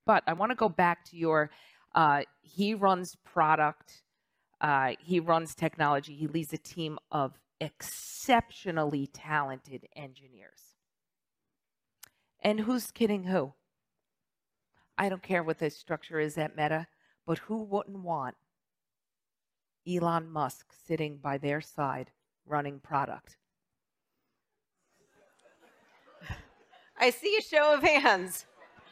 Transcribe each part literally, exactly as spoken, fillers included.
But I want to go back to your, uh, he runs product, uh, he runs technology, he leads a team of exceptionally talented engineers. And who's kidding who? I don't care what the structure is at Meta, but who wouldn't want Elon Musk sitting by their side running product? I see a show of hands.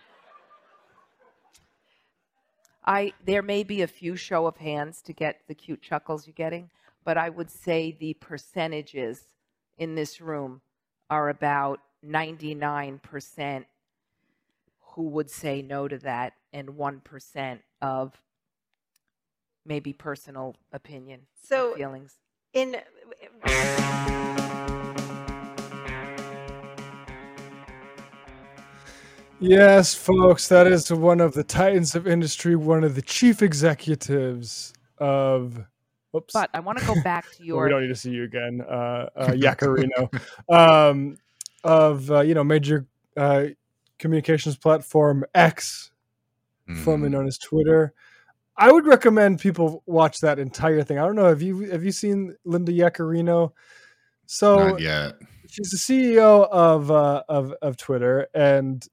I there may be a few show of hands to get the cute chuckles you're getting, but I would say the percentages in this room are about ninety-nine percent who would say no to that and one percent of maybe personal opinion so or feelings. In Yes, folks, that is one of the titans of industry, one of the chief executives of. Oops. But I want to go back to your. Well, we don't need to see you again, uh, uh, Yaccarino, um, of uh, you know major uh, communications platform X, mm. formerly known as Twitter. I would recommend people watch that entire thing. I don't know. Have you have you seen Linda Yaccarino? So Not yet. She's the C E O of uh, of of Twitter, and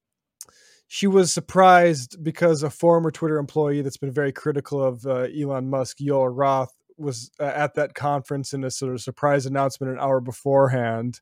she was surprised because a former Twitter employee that's been very critical of uh, Elon Musk, Yoel Roth, was uh, at that conference in a sort of surprise announcement an hour beforehand.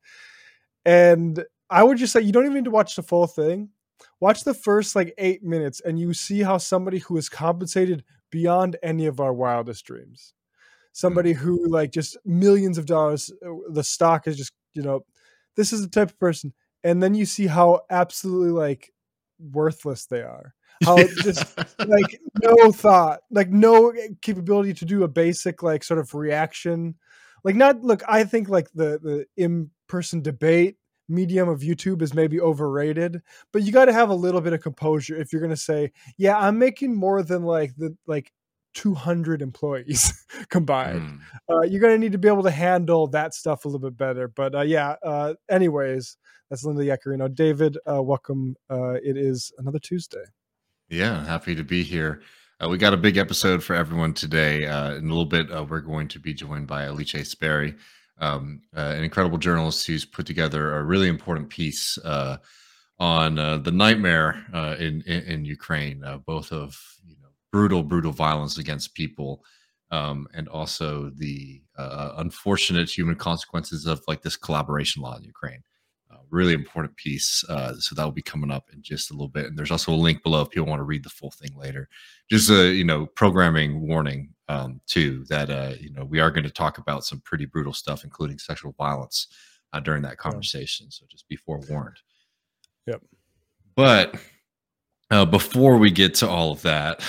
And I would just say, you don't even need to watch the full thing. Watch the first like eight minutes and you see how somebody who is compensated beyond any of our wildest dreams, somebody mm-hmm. who like just millions of dollars, the stock is just, you know, this is the type of person. And then you see how absolutely like worthless they are, how just like no thought, like no capability to do a basic like sort of reaction, like not look I think like the the in-person debate medium of YouTube is maybe overrated, but you got to have a little bit of composure if you're going to say, yeah, I'm making more than like the like two hundred employees combined. Mm. Uh, you're going to need to be able to handle that stuff a little bit better. But uh, yeah, uh, anyways, that's Linda Yaccarino. David, uh, welcome. Uh, it is another Tuesday. Yeah, happy to be here. Uh, we got a big episode for everyone today. Uh, in a little bit, uh, we're going to be joined by Alice Sperry, um, uh, an incredible journalist who's put together a really important piece uh, on uh, the nightmare uh, in, in in Ukraine, uh, both of you know brutal, brutal violence against people, um, and also the uh, unfortunate human consequences of like this collaboration law in Ukraine. Uh, really important piece. Uh, so that will be coming up in just a little bit. And there's also a link below if people want to read the full thing later. Just a, you know, programming warning um, too, that, uh, you know, we are going to talk about some pretty brutal stuff, including sexual violence uh, during that conversation. Yeah. So just be forewarned. Yep. But uh, before we get to all of that,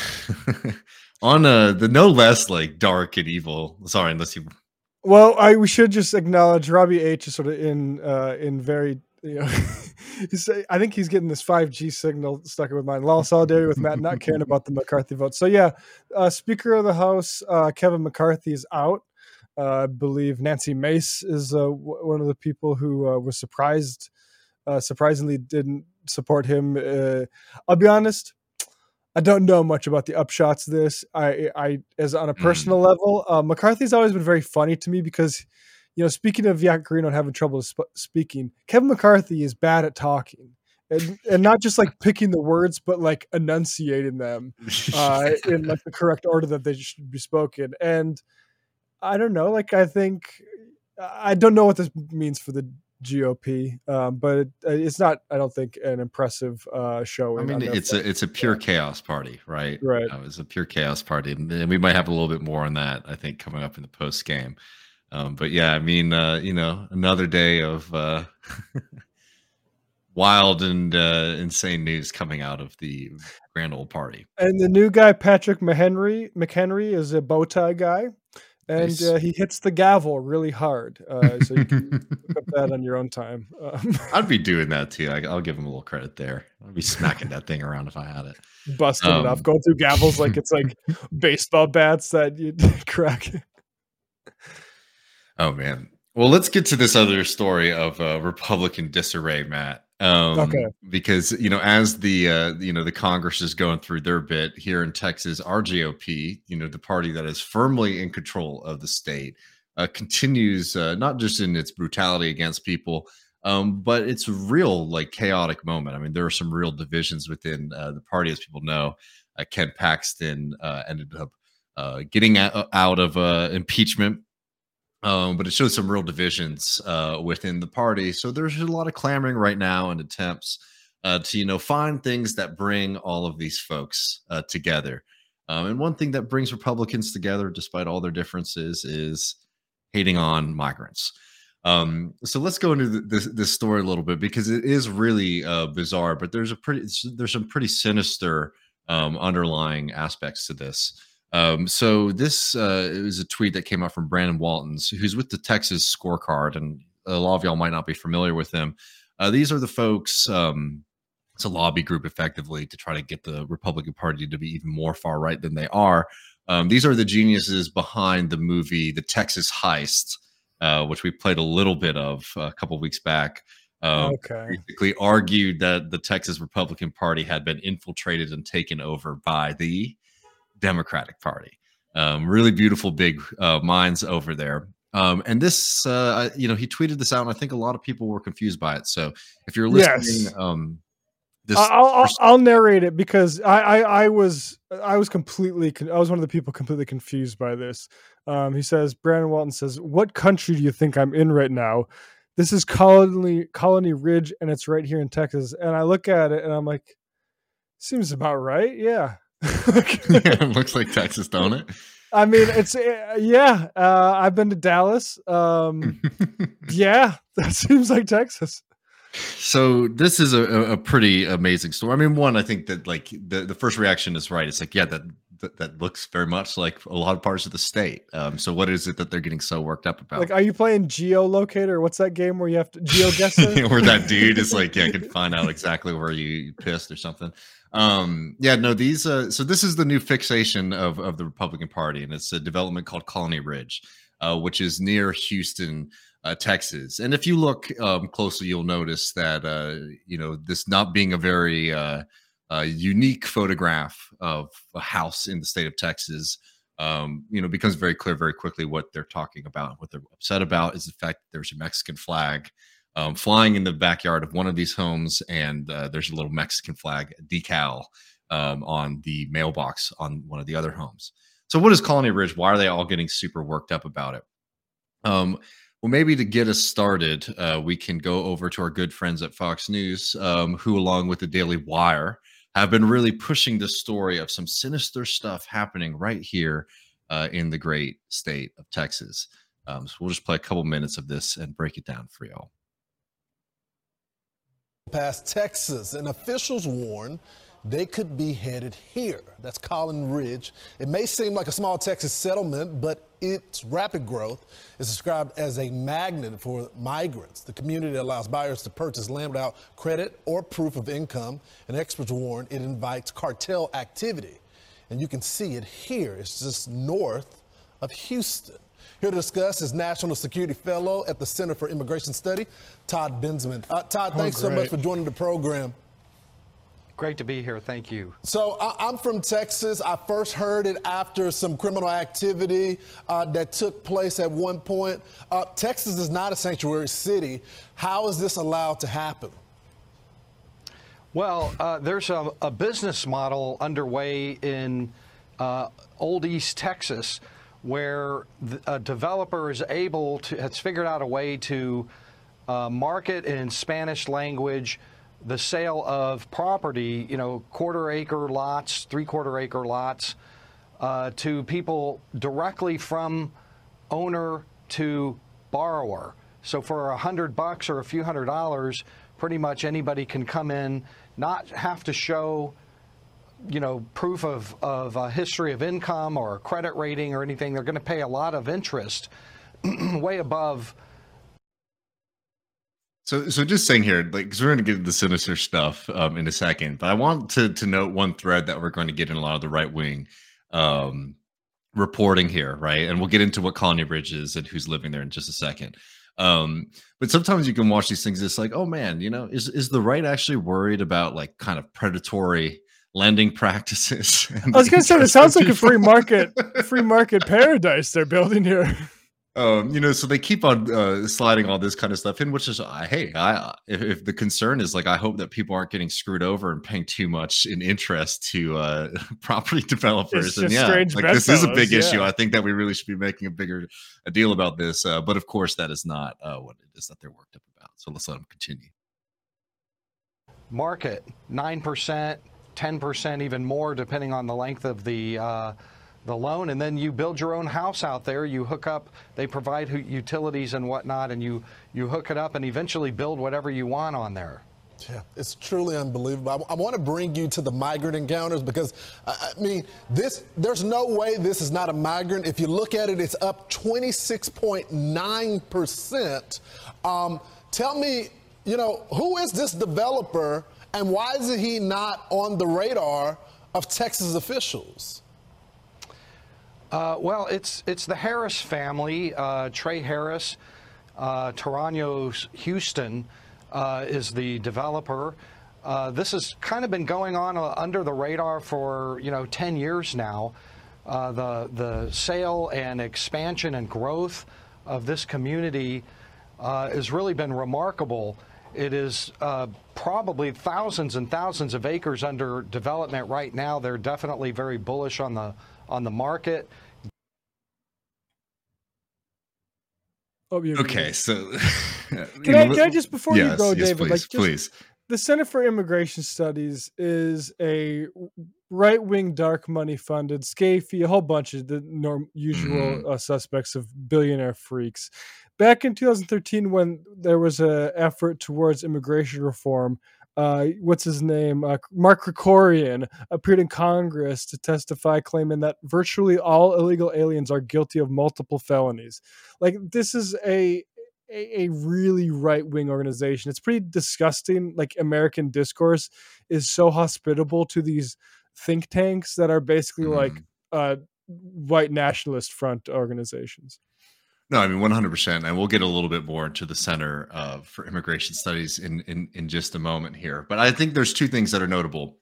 on uh, the no less like dark and evil, sorry, unless you Well, I we should just acknowledge Robbie H is sort of in uh, in very you know he's, I think he's getting this five G signal stuck with mine. Law solidarity with Matt, not caring about the McCarthy vote. So yeah, uh, Speaker of the House uh, Kevin McCarthy is out. Uh, I believe Nancy Mace is uh, w- one of the people who uh, was surprised, uh, surprisingly didn't support him. Uh, I'll be honest. I don't know much about the upshots of this. I, I, as on a personal mm. level, uh, McCarthy's always been very funny to me because, you know, speaking of Yaccarino and having trouble sp- speaking, Kevin McCarthy is bad at talking, and and not just like picking the words, but like enunciating them uh, in like the correct order that they should be spoken. And I don't know, like I think I don't know what this means for the G O P, um, but it, it's not, I don't think, an impressive uh, show. I mean, it's a it's a pure chaos party, right? Right. Uh, it's a pure chaos party, and we might have a little bit more on that, I think, coming up in the post game. Um, but yeah, I mean, uh, you know, another day of uh, wild and uh, insane news coming out of the grand old party. And the new guy, Patrick McHenry, McHenry, is a bow tie guy. And nice. uh, he hits the gavel really hard, uh, so you can look up that on your own time. Um, I'd be doing that too. I, I'll give him a little credit there. I'd be smacking that thing around if I had it, busting um, it off, going through gavels like it's like baseball bats that you crack. Oh man! Well, let's get to this other story of uh, Republican disarray, Matt. Um, Okay. because, you know, as the, uh, you know, the Congress is going through their bit here in Texas, our G O P, you know, the party that is firmly in control of the state, uh, continues uh, not just in its brutality against people, um, but it's a real like chaotic moment. I mean, there are some real divisions within uh, the party, as people know. Uh, Ken Paxton uh, ended up uh, getting out, out of uh, impeachment. Um, but it shows some real divisions uh, within the party. So there's a lot of clamoring right now and attempts uh, to, you know, find things that bring all of these folks uh, together. Um, and one thing that brings Republicans together, despite all their differences, is hating on migrants. Um, so let's go into th- this, this story a little bit because it is really uh, bizarre. But there's a pretty there's some pretty sinister um, underlying aspects to this. Um, so this uh, is a tweet that came out from Brandon Waltons, who's with the Texas Scorecard, and a lot of y'all might not be familiar with them. Uh, these are the folks. Um, it's a lobby group, effectively, to try to get the Republican Party to be even more far right than they are. Um, these are the geniuses behind the movie The Texas Heist, uh, which we played a little bit of a couple weeks back. Um, Okay. Basically argued that the Texas Republican Party had been infiltrated and taken over by the Democratic Party. Um, really beautiful, big uh, minds over there. Um, and this, uh, you know, he tweeted this out, and I think a lot of people were confused by it. So if you're listening, Yes. um, this I'll, I'll I'll narrate it because I, I I was I was completely con- I was one of the people completely confused by this. Um, he says Brandon Walton says, "What country do you think I'm in right now? This is Colony Colony Ridge, and it's right here in Texas." And I look at it, and I'm like, "Seems about right, yeah." yeah, it looks like Texas, don't it? I mean, it's uh, yeah. Uh, I've been to Dallas. Um, yeah, that seems like Texas. So this is a, a pretty amazing story. I mean, one, I think that like the, the first reaction is right. It's like, yeah, that, that that looks very much like a lot of parts of the state. Um, so what is it that they're getting so worked up about? Like, are you playing geolocator? What's that game where you have to geoguess it? Where that dude is like, yeah, I can find out exactly where you pissed or something. Um, yeah, no, these. Uh, so this is the new fixation of of the Republican Party, and it's a development called Colony Ridge, uh, which is near Houston. Uh, Texas. And if you look um, closely, you'll notice that, uh, you know, this not being a very uh, uh, unique photograph of a house in the state of Texas, um, you know, becomes very clear very quickly what they're talking about. What they're upset about is the fact that there's a Mexican flag um, flying in the backyard of one of these homes, and uh, there's a little Mexican flag decal um, on the mailbox on one of the other homes. So what is Colony Ridge? Why are they all getting super worked up about it? Um, Well, maybe to get us started, uh, we can go over to our good friends at Fox News, um, who, along with the Daily Wire, have been really pushing the story of some sinister stuff happening right here uh, in the great state of Texas. Um, so we'll just play a couple minutes of this and break it down for y'all. Past Texas, and officials warn they could be headed here. That's Colony Ridge. It may seem like a small Texas settlement, but its rapid growth is described as a magnet for migrants. The community allows buyers to purchase land without credit or proof of income, and experts warn it invites cartel activity. And you can see it here. It's just north of Houston. Here to discuss is National Security Fellow at the Center for Immigration Study, Todd Benjamin. Uh, Todd, thanks oh, so much for joining the program. Great to be here. Thank you. So I, I'm from Texas. I first heard it after some criminal activity uh, that took place at one point. Uh, Texas is not a sanctuary city. How is this allowed to happen? Well, uh, there's a, a business model underway in uh, Old East Texas where the, a developer is able to, has figured out a way to uh, market in Spanish language the sale of property, you know, quarter acre lots, three quarter acre lots, uh, to people directly from owner to borrower. So for a hundred bucks or a few hundred dollars, pretty much anybody can come in, not have to show, you know, proof of, of a history of income or a credit rating or anything. They're going to pay a lot of interest, way above. So, so just saying here, like, because we're going to get into the sinister stuff um, in a second, but I want to to note one thread that we're going to get in a lot of the right wing um, reporting here, right? And we'll get into what Colony Ridge is and who's living there in just a second. Um, but sometimes you can watch these things. It's like, oh man, you know, is is the right actually worried about like kind of predatory lending practices? I was going to say, it sounds like a free market, free market paradise they're building here. Um, you know, so they keep on uh, sliding all this kind of stuff in, which is, uh, hey, I if, if the concern is like, I hope that people aren't getting screwed over and paying too much in interest to uh, property developers. It's And just yeah, strange like this is a bedfellows, big issue. yeah. I think that we really should be making a bigger a deal about this. Uh, but of course, that is not uh, what it is that they're worked up about. So let's let them continue. Market nine percent, ten percent, even more, depending on the length of the uh, the loan, and then you build your own house out there. You hook up, they provide hu- utilities and whatnot, and you you hook it up and eventually build whatever you want on there. Yeah, it's truly unbelievable. I, I want to bring you to the migrant encounters because, I, I mean, this there's no way this is not a migrant. If you look at it, it's up twenty-six point nine percent. Um, tell me, you know, who is this developer and why is he not on the radar of Texas officials? Uh, well, it's it's the Harris family. Uh, Trey Harris, uh, Tarano Houston uh, is the developer. Uh, this has kind of been going on uh, under the radar for you know ten years now. Uh, the the sale and expansion and growth of this community uh, has really been remarkable. It is uh, probably thousands and thousands of acres under development right now. They're definitely very bullish on the on the market. Oh, you're Okay, good. so Can I, can I just, before you yes, go, yes, David, please, like just, please. the Center for Immigration Studies is a right-wing, dark money-funded, SCAFE, a whole bunch of the norm, usual Mhm. uh, suspects of billionaire freaks. Back in two thousand thirteen, when there was an effort towards immigration reform, uh, what's his name? Uh, Mark Krikorian appeared in Congress to testify, claiming that virtually all illegal aliens are guilty of multiple felonies. Like, this is a a, a really right-wing organization. It's pretty disgusting. Like, American discourse is so hospitable to these think tanks that are basically like Mhm. uh, white nationalist front organizations. No, I mean one hundred percent, and we'll get a little bit more into the Center uh, for Immigration Studies in, in in just a moment here. But I think there's two things that are notable.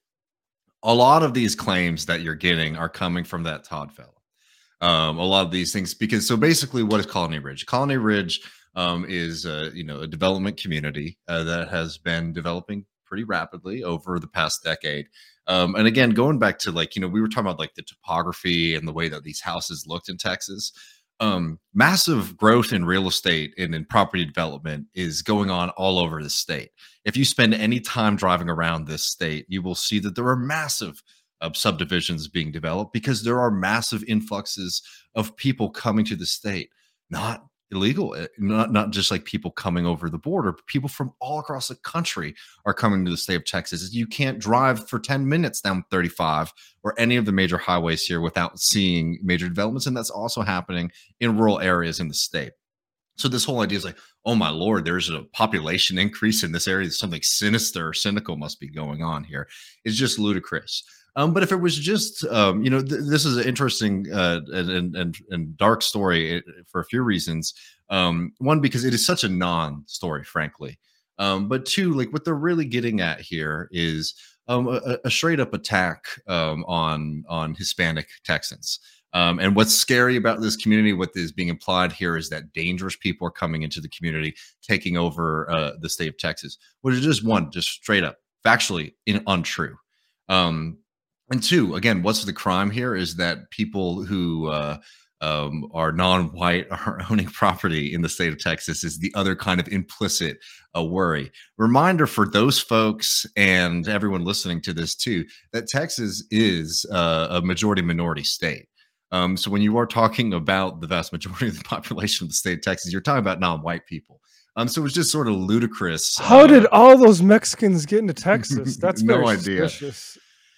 A lot of these claims that you're getting are coming from that Todd fellow. Um, a lot of these things, because so basically, what is Colony Ridge? Colony Ridge um, is uh, you know a development community uh, that has been developing pretty rapidly over the past decade. Um, and again, going back to like you know we were talking about like the topography and the way that these houses looked in Texas. Um, massive growth in real estate and in property development is going on all over the state. If you spend any time driving around this state, you will see that there are massive uh, subdivisions being developed because there are massive influxes of people coming to the state, not illegal, uh, not, not just like people coming over the border, but people from all across the country are coming to the state of Texas. You can't drive for ten minutes down thirty-five or any of the major highways here without seeing major developments. And that's also happening in rural areas in the state. So this whole idea is like, oh my Lord, there's a population increase in this area. Something sinister or cynical must be going on here. It's just ludicrous. Um, but if it was just, um, you know, th- this is an interesting uh, and, and, and dark story for a few reasons. Um, one, because it is such a non-story, frankly. Um, but two, like what they're really getting at here is um, a, a straight up attack um, on on Hispanic Texans. Um, and what's scary about this community, what is being implied here, is that dangerous people are coming into the community, taking over uh, the state of Texas, which is just one, just straight up, factually in, untrue. Um, and two, again, what's the crime here is that people who uh, um, are non-white are owning property in the state of Texas is the other kind of implicit uh, worry. Reminder for those folks and everyone listening to this too, that Texas is uh, a majority minority state. Um, so when you are talking about the vast majority of the population of the state of Texas, you're talking about non-white people. Um, so it was just sort of ludicrous. How uh, did all those Mexicans get into Texas? That's no very idea. suspicious.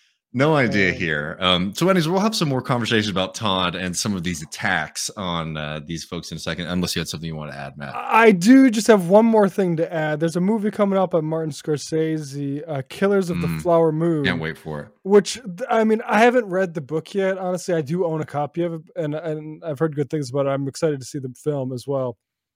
No idea Um, here. Um, so anyways, we'll have some more conversations about Todd and some of these attacks on uh, these folks in a second, unless you had something you want to add, Matt. I do just have one more thing to add. There's a movie coming out by Martin Scorsese, uh, Killers of the Mm, Flower Moon. Can't wait for it. Which, th- I mean, I haven't read the book yet. Honestly, I do own a copy of it, and, and I've heard good things about it. I'm excited to see the film as well.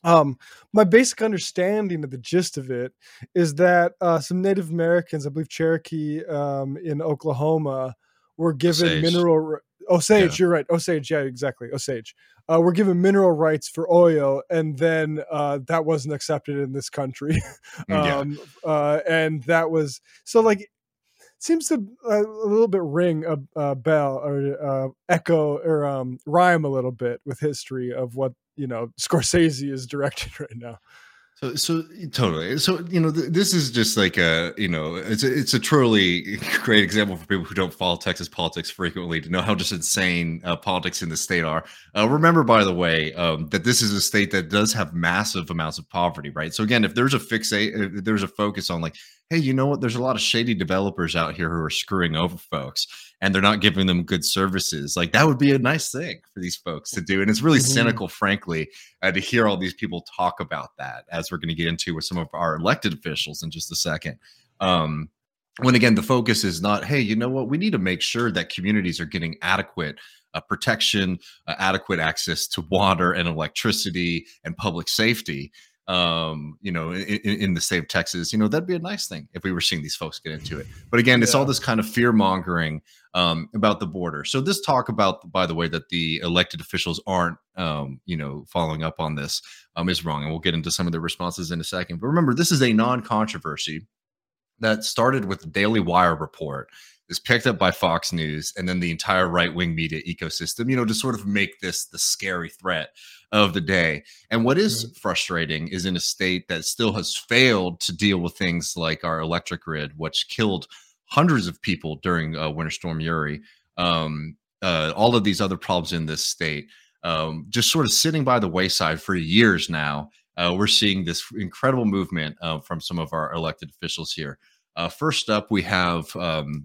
Um, my basic understanding of the gist of it is that uh, some Native Americans, I believe Cherokee um, in Oklahoma, were given Osage. mineral Osage. Yeah. You're right, Osage. Yeah, exactly, Osage. Uh, were given mineral rights for oil, and then uh, that wasn't accepted in this country. um, yeah. uh, and that was so like. Seems to uh, a little bit ring a, a bell or uh, echo or um, rhyme a little bit with history of what, you know, Scorsese is directing right now. So, so totally. So, you know, th- this is just like a, you know, it's a, it's a truly great example for people who don't follow Texas politics frequently to know how just insane uh, politics in the state are. Uh, remember, by the way, um, that this is a state that does have massive amounts of poverty, right? So again, if there's a fixate, if there's a focus on like, hey, you know what? There's a lot of shady developers out here who are screwing over folks and they're not giving them good services. Like that would be a nice thing for these folks to do. And it's really mm-hmm. cynical, frankly, uh, to hear all these people talk about that, as we're going to get into with some of our elected officials in just a second. Um, when again, the focus is not, hey, you know what? We need to make sure that communities are getting adequate uh, protection, uh, adequate access to water and electricity and public safety. Um, you know, in, in the state of Texas, you know, that'd be a nice thing if we were seeing these folks get into it. But again, yeah. it's all this kind of fear mongering um, about the border. So this talk about, by the way, that the elected officials aren't, um, you know, following up on this um, is wrong. And we'll get into some of the responses in a second. But remember, this is a non-controversy that started with the Daily Wire report, is picked up by Fox News, and then the entire right-wing media ecosystem, you know, to sort of make this the scary threat of the day. And what is mm-hmm. frustrating is in a state that still has failed to deal with things like our electric grid, which killed hundreds of people during uh, Winter Storm Uri, um, uh, all of these other problems in this state, um, just sort of sitting by the wayside for years now. Uh, we're seeing this incredible movement uh, from some of our elected officials here. Uh, first up, we have um,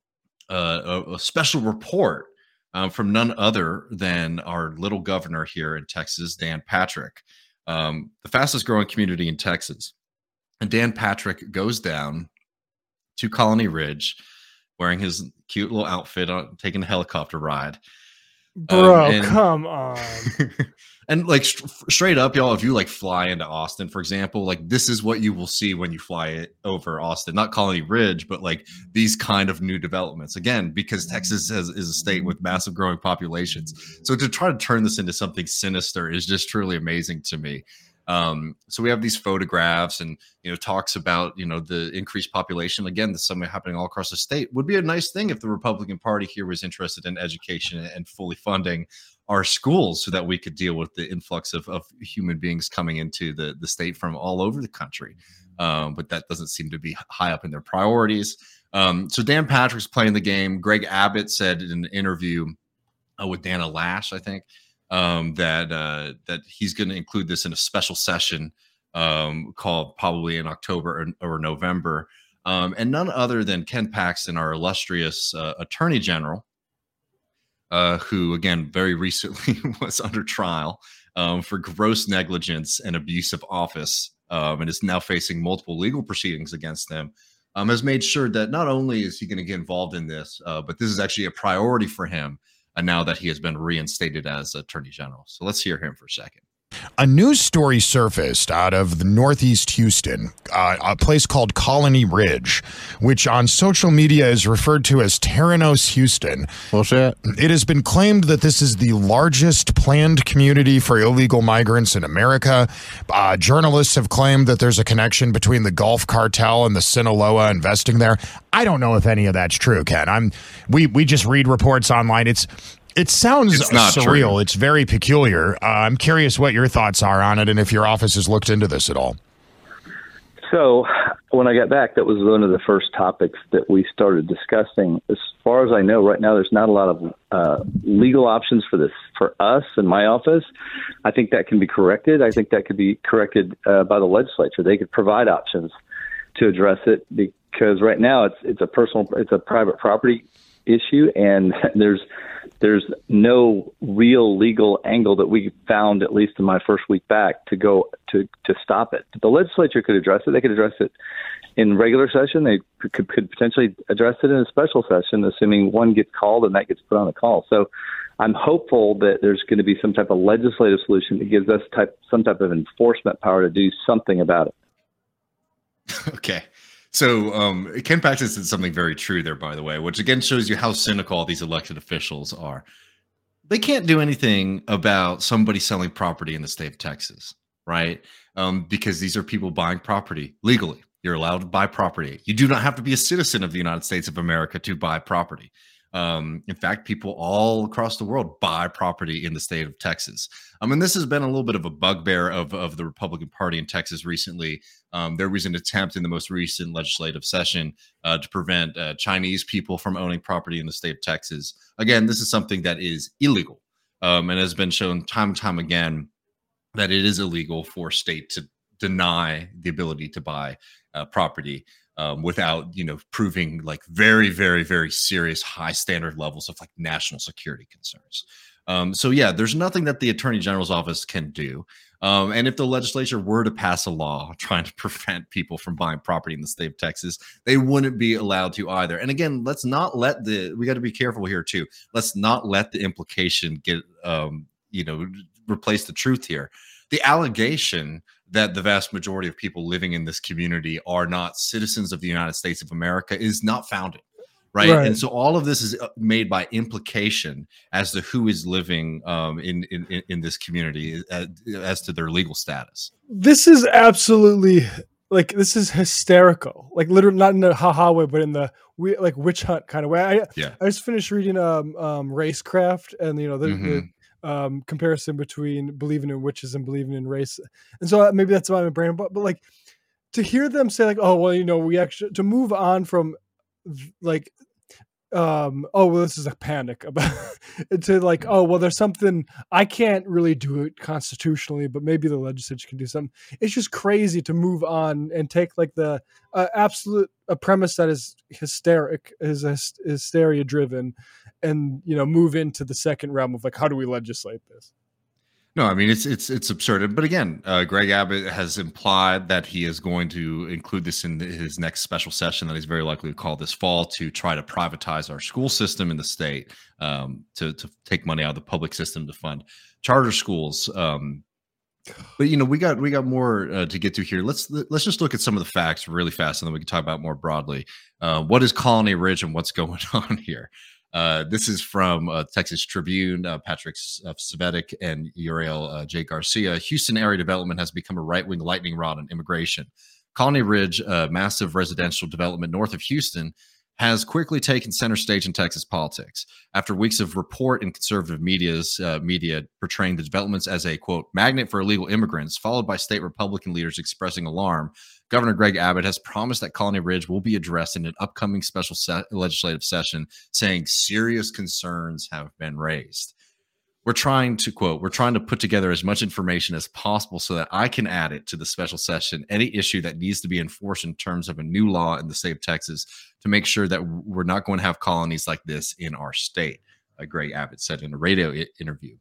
Uh, a, a special report um, from none other than our little governor here in Texas, Dan Patrick, um, the fastest growing community in Texas. And Dan Patrick goes down to Colony Ridge wearing his cute little outfit, on taking a helicopter ride. Bro, um, and, come on. And like st- straight up, y'all, if you like fly into Austin, for example, like this is what you will see when you fly it over Austin, not Colony Ridge, but like these kind of new developments. Again, because Texas has, is a state with massive growing populations. So to try to turn this into something sinister is just truly amazing to me. Um, so we have these photographs and, you know, talks about, you know, the increased population. Again, this is something happening all across the state. Would be a nice thing if the Republican Party here was interested in education and fully funding our schools so that we could deal with the influx of, of human beings coming into the, the state from all over the country. Um, but that doesn't seem to be high up in their priorities. Um, so Dan Patrick's playing the game. Greg Abbott said in an interview uh, with Dana Lash, I think, um, that uh, that he's going to include this in a special session um, called probably in October or, or November. Um, and none other than Ken Paxton, our illustrious uh, Attorney General, Uh, who, again, very recently was under trial um, for gross negligence and abuse of office um, and is now facing multiple legal proceedings against them, um, has made sure that not only is he going to get involved in this, uh, but this is actually a priority for him uh, now that he has been reinstated as Attorney General. So let's hear him for a second. A news story surfaced out of the Northeast Houston, uh, a place called Colony Ridge, which on social media is referred to as Terranos Houston. Bullshit. It has been claimed that this is the largest planned community for illegal migrants in America. Uh, journalists have claimed that there's a connection between the Gulf Cartel and the Sinaloa investing there. I don't know if any of that's true, Ken. I'm we we just read reports online. It's It sounds it's not surreal. True. It's very peculiar. Uh, I'm curious what your thoughts are on it and if your office has looked into this at all. So when I got back, that was one of the first topics that we started discussing. As far as I know, right now, there's not a lot of uh, legal options for this for us in my office. I think that can be corrected. I think that could be corrected uh, by the legislature. They could provide options to address it because right now it's it's a personal, it's a private property issue, and there's there's no real legal angle that we found, at least in my first week back, to go to to stop it. The legislature could address it. They could address it in regular session. They could, could potentially address it in a special session, assuming one gets called and that gets put on the call. So I'm hopeful that there's going to be some type of legislative solution that gives us type some type of enforcement power to do something about it. Okay. So um, Ken Paxton said something very true there, by the way, which again shows you how cynical these elected officials are. They can't do anything about somebody selling property in the state of Texas, right? Um, because these are people buying property legally. You're allowed to buy property. You do not have to be a citizen of the United States of America to buy property. Um, in fact, people all across the world buy property in the state of Texas. I mean, this has been a little bit of a bugbear of, of the Republican Party in Texas recently. Um, there was an attempt in the most recent legislative session uh, to prevent uh, Chinese people from owning property in the state of Texas. Again, this is something that is illegal um, and has been shown time and time again that it is illegal for a state to deny the ability to buy uh, property. Um, without, you know, proving like very, very, very serious high standard levels of like national security concerns. Um, so, yeah, there's nothing that the Attorney General's office can do. Um, and if the legislature were to pass a law trying to prevent people from buying property in the state of Texas, they wouldn't be allowed to either. And again, let's not let the we got to be careful here, too. Let's not let the implication get, um, you know, replace the truth here. The allegation that the vast majority of people living in this community are not citizens of the United States of America is not founded, right? right. And so all of this is made by implication as to who is living um, in, in in this community as, as to their legal status. This is absolutely like this is hysterical, like literally not in the haha way, but in the we like witch hunt kind of way. I yeah. I just finished reading um, um Racecraft, and you know the. Mm-hmm. the um comparison between believing in witches and believing in race, and so maybe that's why my brain but, but like to hear them say like, oh well, you know, we actually to move on from like um oh well this is a panic about to like, oh well there's something I can't really do it constitutionally, but maybe the legislature can do something. It's just crazy to move on and take like the uh, absolute a premise that is hysteric is hysteria driven, and you know move into the second realm of like, how do we legislate this? No, I mean it's it's it's absurd. But again, uh, Greg Abbott has implied that he is going to include this in his next special session that he's very likely to call this fall to try to privatize our school system in the state, um, to to take money out of the public system to fund charter schools. Um, but you know we got we got more uh, to get to here. Let's let's just look at some of the facts really fast, and then we can talk about more broadly. Uh, what is Colony Ridge and what's going on here? Uh, this is from uh, Texas Tribune, uh, Patrick uh, Svetec and Uriel uh, J. Garcia. Houston area development has become a right-wing lightning rod on immigration. Colony Ridge, a massive residential development north of Houston, has quickly taken center stage in Texas politics. After weeks of report in conservative media's uh, media portraying the developments as a, quote, magnet for illegal immigrants, followed by state Republican leaders expressing alarm, Governor Greg Abbott has promised that Colony Ridge will be addressed in an upcoming special se- legislative session, saying serious concerns have been raised. We're trying to, quote, we're trying to put together as much information as possible so that I can add it to the special session, any issue that needs to be enforced in terms of a new law in the state of Texas to make sure that we're not going to have colonies like this in our state, uh, Greg Abbott said in a radio I- interview.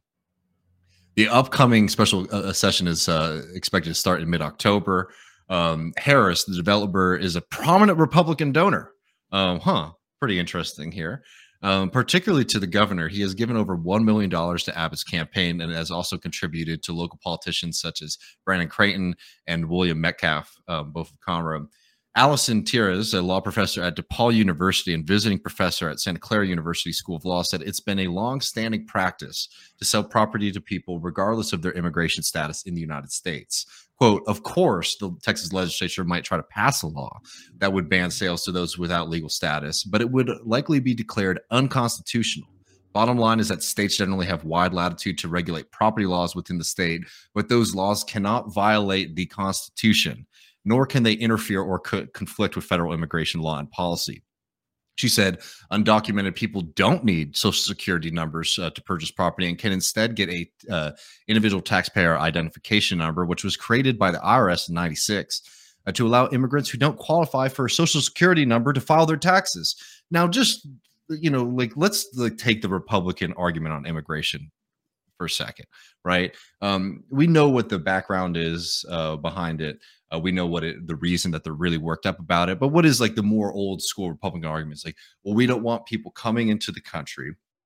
The upcoming special uh, session is uh, expected to start in mid-October. Um, Harris, the developer, is a prominent Republican donor. Um, huh, pretty interesting here. Um, particularly to the governor. He has given over one million dollars to Abbott's campaign and has also contributed to local politicians such as Brandon Creighton and William Metcalf, um, both of Conroe. Allison Tires, a law professor at DePaul University and visiting professor at Santa Clara University School of Law, said it's been a long-standing practice to sell property to people regardless of their immigration status in the United States. Quote, of course, the Texas legislature might try to pass a law that would ban sales to those without legal status, but it would likely be declared unconstitutional. Bottom line is that states generally have wide latitude to regulate property laws within the state, but those laws cannot violate the Constitution, nor can they interfere or co- conflict with federal immigration law and policy. She said undocumented people don't need social security numbers uh, to purchase property and can instead get a uh, individual taxpayer identification number, which was created by the I R S in ninety-six uh, to allow immigrants who don't qualify for a social security number to file their taxes. Now, just, you know, like let's like take the Republican argument on immigration for a second, right? Um, we know what the background is uh, behind it. Uh, we know what it, the reason that they're really worked up about it. But what is like the more old school Republican arguments? Like, well, we don't want people coming into the country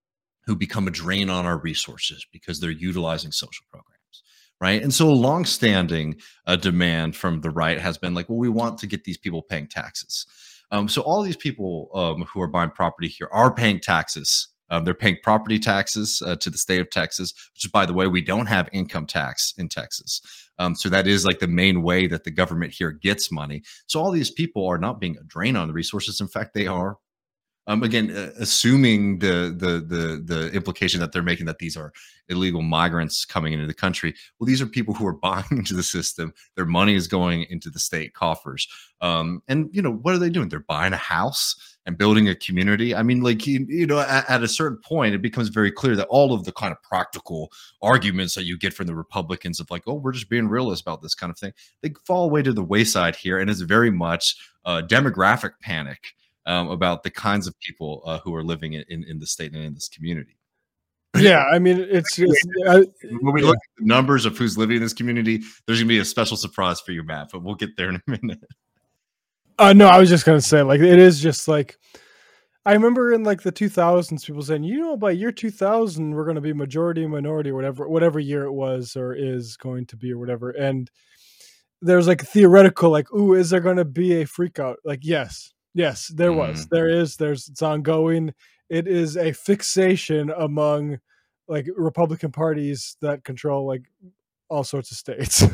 who become a drain on our resources because they're utilizing social programs, right? And so a longstanding uh, demand from the right has been like, well, we want to get these people paying taxes. Um, so all these people um, who are buying property here are paying taxes. Um, they're paying property taxes uh, to the state of Texas, which is, by the way, we don't have income tax in Texas. Um, so that is like the main way that the government here gets money. So all these people are not being a drain on the resources. In fact, they are. Um, again, uh, assuming the, the the the implication that they're making that these are illegal migrants coming into the country. Well, these are people who are buying into the system. Their money is going into the state coffers. Um, and, you know, what are they doing? They're buying a house and building a community. I mean, like, you, you know, at, at a certain point, it becomes very clear that all of the kind of practical arguments that you get from the Republicans of like, oh, we're just being realist about this kind of thing, they fall away to the wayside here. And it's very much uh, demographic panic. Um, about the kinds of people uh, who are living in, in, in the state and in this community. Yeah, I mean, it's just I, when we yeah. look at the numbers of who's living in this community, there's going to be a special surprise for you, Matt, but we'll get there in a minute. Uh, no, I was just going to say, like, it is just like, I remember in like the two thousands, people saying, you know, by year two thousand, we're going to be majority minority or whatever, whatever year it was or is going to be or whatever. And there's like theoretical, like, ooh, is there going to be a freak out? Like, yes. Yes, there was. Mm. There is. There's. It's ongoing. It is a fixation among like Republican parties that control like all sorts of states.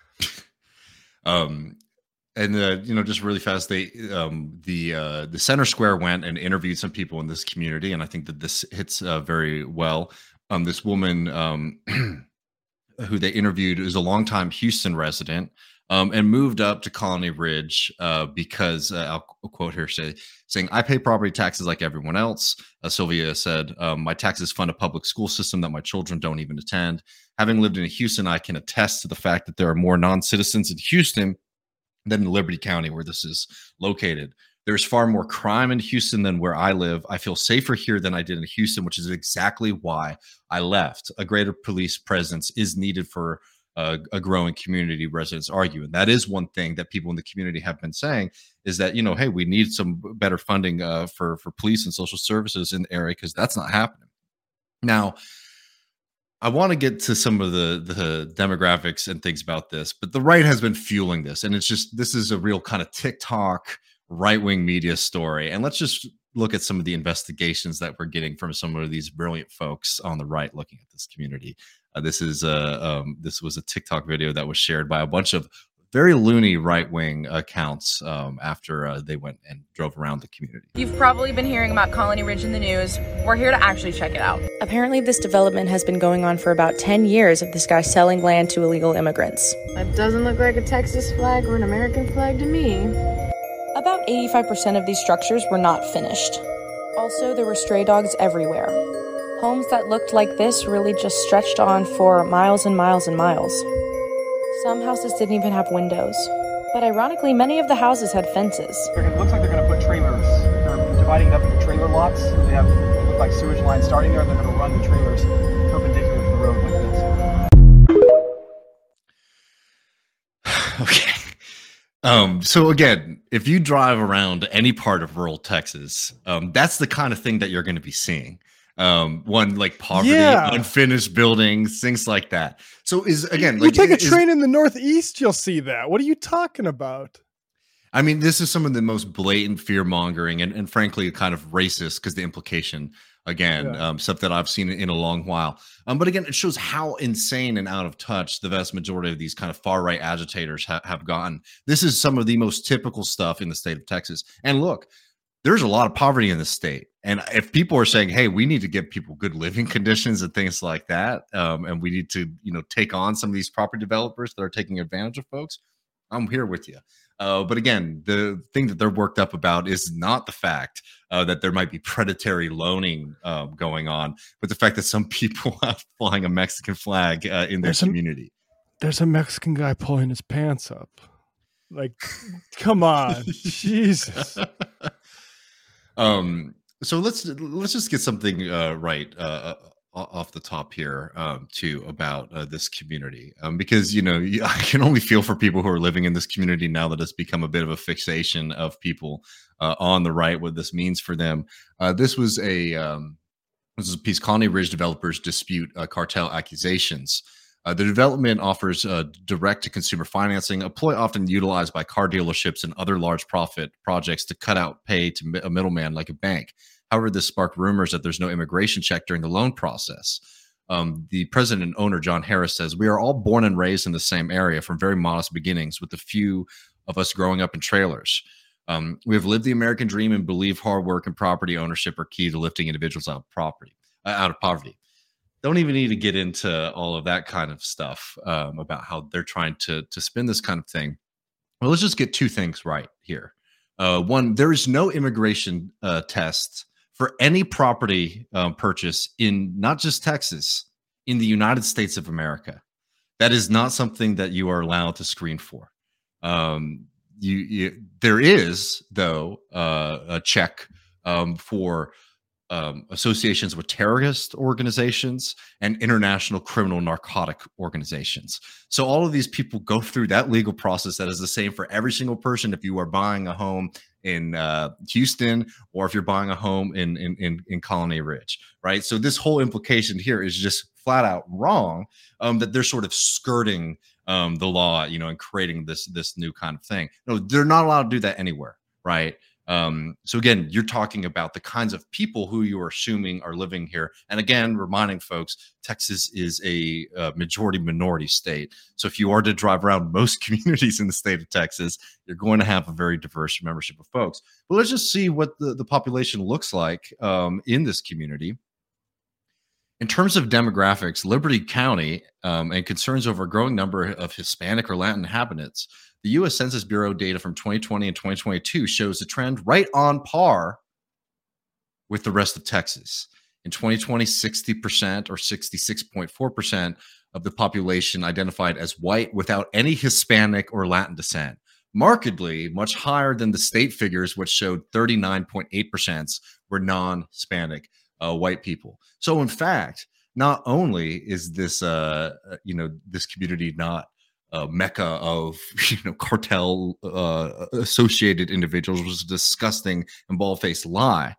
um, and uh, you know, just really fast, they um, the uh, the Center Square went and interviewed some people in this community, and I think that this hits uh, very well. Um, this woman um, who they interviewed is a longtime Houston resident. Um, and moved up to Colony Ridge uh, because uh, I'll, I'll quote her say, saying, I pay property taxes like everyone else. Uh, Sylvia said, um, my taxes fund a public school system that my children don't even attend. Having lived in Houston, I can attest to the fact that there are more non-citizens in Houston than in Liberty County, where this is located. There's far more crime in Houston than where I live. I feel safer here than I did in Houston, which is exactly why I left. A greater police presence is needed for Uh, a growing community, residents argue. And that is one thing that people in the community have been saying is that, you know, hey, we need some better funding uh, for, for police and social services in the area because that's not happening. Now, I want to get to some of the, the demographics and things about this, but the right has been fueling this. And it's just, this is a real kind of TikTok right-wing media story. And let's just look at some of the investigations that we're getting from some of these brilliant folks on the right looking at this community. Uh, this is a um, this was a TikTok video that was shared by a bunch of very loony right-wing accounts um, after uh, they went and drove around the community. You've probably been hearing about Colony Ridge in the news. We're here to actually check it out. Apparently, this development has been going on for about ten years of this guy selling land to illegal immigrants. That doesn't look like a Texas flag or an American flag to me. About eighty-five percent of these structures were not finished. Also, there were stray dogs everywhere. Homes that looked like this really just stretched on for miles and miles and miles. Some houses didn't even have windows. But ironically, many of the houses had fences. It looks like they're going to put trailers. They're dividing it up into trailer lots. They have look like sewage lines starting there, and they're going to run the trailers perpendicular to the road like this. Okay. Um, so again, if you drive around any part of rural Texas, um, that's the kind of thing that you're going to be seeing. Um, one like poverty, yeah. unfinished buildings, things like that. So is again, like, you take a is, train in the Northeast, you'll see that. What are you talking about? I mean, this is some of the most blatant fear mongering and, and frankly, kind of racist because the implication, again, yeah. um, stuff that I've seen in a long while. Um, but again, it shows how insane and out of touch the vast majority of these kind of far right agitators ha- have gotten. This is some of the most typical stuff in the state of Texas. And look, there's a lot of poverty in the state. And if people are saying, hey, we need to give people good living conditions and things like that, um, and we need to, you know, take on some of these property developers that are taking advantage of folks, I'm here with you. Uh, but again, the thing that they're worked up about is not the fact uh, that there might be predatory loaning uh, going on, but the fact that some people are flying a Mexican flag uh, in their there's community. A, there's a Mexican guy pulling his pants up. Like, come on, Jesus. Um, so let's let's just get something uh, right uh, off the top here um, too about uh, this community, um, because you know I can only feel for people who are living in this community now that it's become a bit of a fixation of people uh, on the right, what this means for them. Uh, this was a um, This is a piece. Colony Ridge developers dispute uh, cartel accusations. Uh, the development offers uh, direct-to-consumer financing, a ploy often utilized by car dealerships and other large profit projects to cut out pay to a middleman like a bank. However, this sparked rumors that there's no immigration check during the loan process. Um, the president and owner, John Harris, says, "We are all born and raised in the same area from very modest beginnings, with a few of us growing up in trailers. Um, we have lived the American dream and believe hard work and property ownership are key to lifting individuals out of property, uh, out of poverty." Don't even need to get into all of that kind of stuff um, about how they're trying to to spin this kind of thing. Well, let's just get two things right here. Uh, one, there is no immigration uh, test for any property um, purchase in not just Texas, in the United States of America. That is not something that you are allowed to screen for. Um, you, you, there is, though, uh, a check um, for Um, associations with terrorist organizations and international criminal narcotic organizations. So all of these people go through that legal process that is the same for every single person. If you are buying a home in uh, Houston, or if you're buying a home in, in in in Colony Ridge, right? So this whole implication here is just flat out wrong. Um, that they're sort of skirting um, the law, you know, and creating this this new kind of thing. No, they're not allowed to do that anywhere, right? Um, so again, you're talking about the kinds of people who you are assuming are living here. And again, reminding folks, Texas is a, a majority minority state. So if you are to drive around most communities in the state of Texas, you're going to have a very diverse membership of folks. But let's just see what the, the population looks like um, in this community. In terms of demographics, Liberty County um, and concerns over a growing number of Hispanic or Latin inhabitants, the U S Census Bureau data from twenty twenty and twenty twenty-two shows a trend right on par with the rest of Texas. In twenty twenty, sixty percent or sixty-six point four percent of the population identified as white without any Hispanic or Latin descent, markedly much higher than the state figures, which showed thirty-nine point eight percent were non-Hispanic uh, white people. So in fact, not only is this, uh, you know, this community not Uh, mecca of you know cartel uh, associated individuals, was a disgusting and bald-faced lie.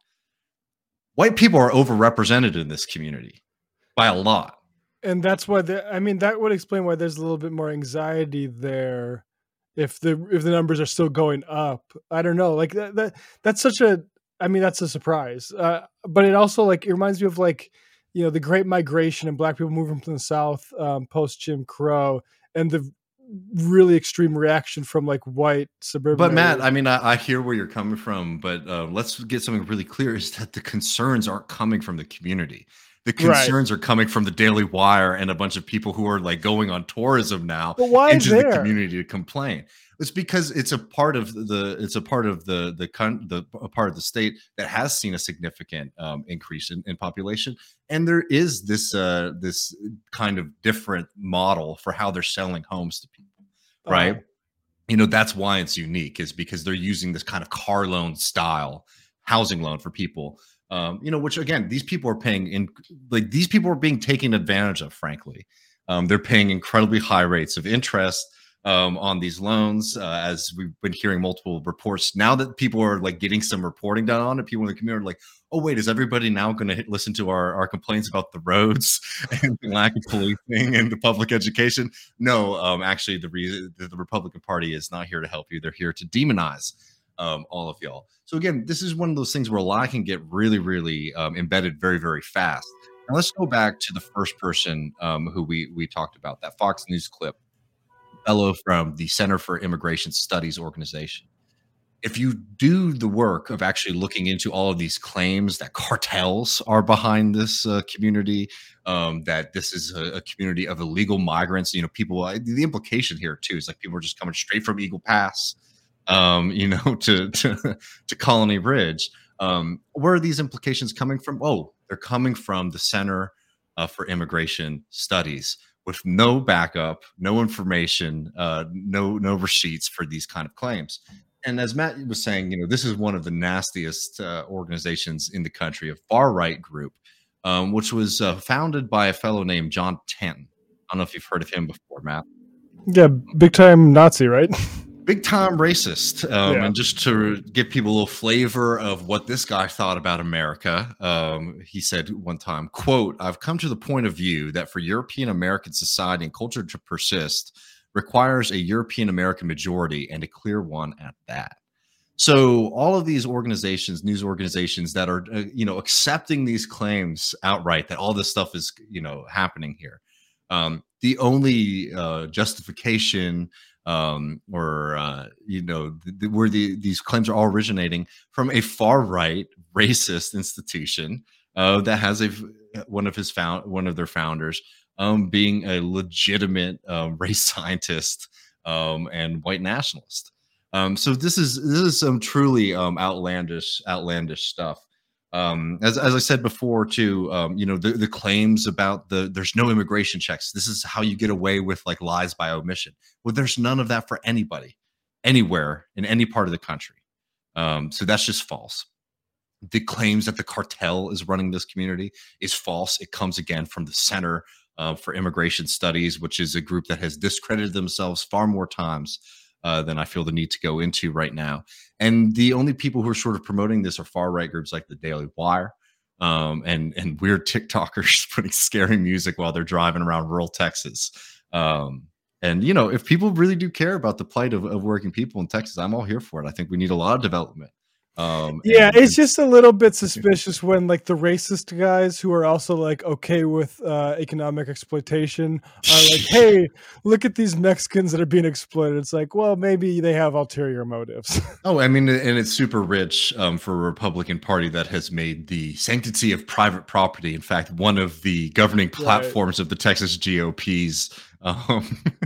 White people are overrepresented in this community by a lot, and that's why the, I mean that would explain why there's a little bit more anxiety there if the if the numbers are still going up. I don't know, like that, that that's such a I mean that's a surprise, uh, but it also like it reminds me of like you know the Great Migration and black people moving from the South um, post Jim Crow, and the really extreme reaction from like white suburban. But Matt, areas. I mean, I, I hear where you're coming from, but uh, let's get something really clear: is that the concerns aren't coming from the community. The concerns right. are coming from the Daily Wire and a bunch of people who are like going on tourism now but why into there? the community to complain. It's because it's a part of the it's a part of the the the a part of the state that has seen a significant um, increase in, in population, and there is this uh, this kind of different model for how they're selling homes to people, right? Uh-huh. You know, that's why it's unique, is because they're using this kind of car loan style housing loan for people. Um, you know, which again, these people are paying in like these people are being taken advantage of. Frankly, um, they're paying incredibly high rates of interest um, on these loans, uh, as we've been hearing multiple reports. Now that people are like getting some reporting done on it, people in the community are like, "Oh wait, is everybody now going to listen to our, our complaints about the roads and the lack of policing and the public education?" No, um, actually, the reason the, the Republican Party is not here to help you; they're here to demonize um, all of y'all. So again, this is one of those things where a lot can get really, really um, embedded very, very fast. Now let's go back to the first person um, who we we talked about, that Fox News clip, fellow from the Center for Immigration Studies organization. If you do the work of actually looking into all of these claims that cartels are behind this uh, community, um, that this is a, a community of illegal migrants, you know, people, the implication here too is like people are just coming straight from Eagle Pass, um, you know, to, to, to Colony Ridge. Um, where are these implications coming from? Oh, they're coming from the Center uh, for Immigration Studies, with no backup, no information, uh, no no receipts for these kind of claims. And as Matt was saying, you know, this is one of the nastiest uh, organizations in the country, a far-right group, um, which was uh, founded by a fellow named John Tanton. I don't know if you've heard of him before, Matt. Yeah, big-time Nazi, right? big time racist. Um, Yeah. And just to give people a little flavor of what this guy thought about America, um, he said one time, quote, "I've come to the point of view that for European American society and culture to persist requires a European American majority, and a clear one at that." So all of these organizations, news organizations that are, uh, you know, accepting these claims outright that all this stuff is, you know, happening here. Um, the only uh, justification um, or, uh, you know, th- th- where the, these claims are all originating from a far right racist institution uh, that has a one of his found one of their founders um, being a legitimate um, race scientist um, and white nationalist. Um, so this is this is some truly um, outlandish outlandish stuff. Um, as as I said before, too, um, you know, the, the claims about the there's no immigration checks. This is how you get away with like lies by omission. Well, there's none of that for anybody, anywhere in any part of the country. Um, so that's just false. The claims that the cartel is running this community is false. It comes again from the Center uh, for Immigration Studies, which is a group that has discredited themselves far more times Uh, than I feel the need to go into right now. And the only people who are sort of promoting this are far right groups like the Daily Wire um, and and weird TikTokers putting scary music while they're driving around rural Texas. Um, and you know, if people really do care about the plight of, of working people in Texas, I'm all here for it. I think we need a lot of development. Um, Yeah, and, it's and, just a little bit suspicious when like the racist guys who are also like okay with uh, economic exploitation are like, hey, look at these Mexicans that are being exploited. It's like, well, maybe they have ulterior motives. Oh, I mean, and it's super rich um, for a Republican Party that has made the sanctity of private property, in fact, one of the governing platforms right. of the Texas G O P's um,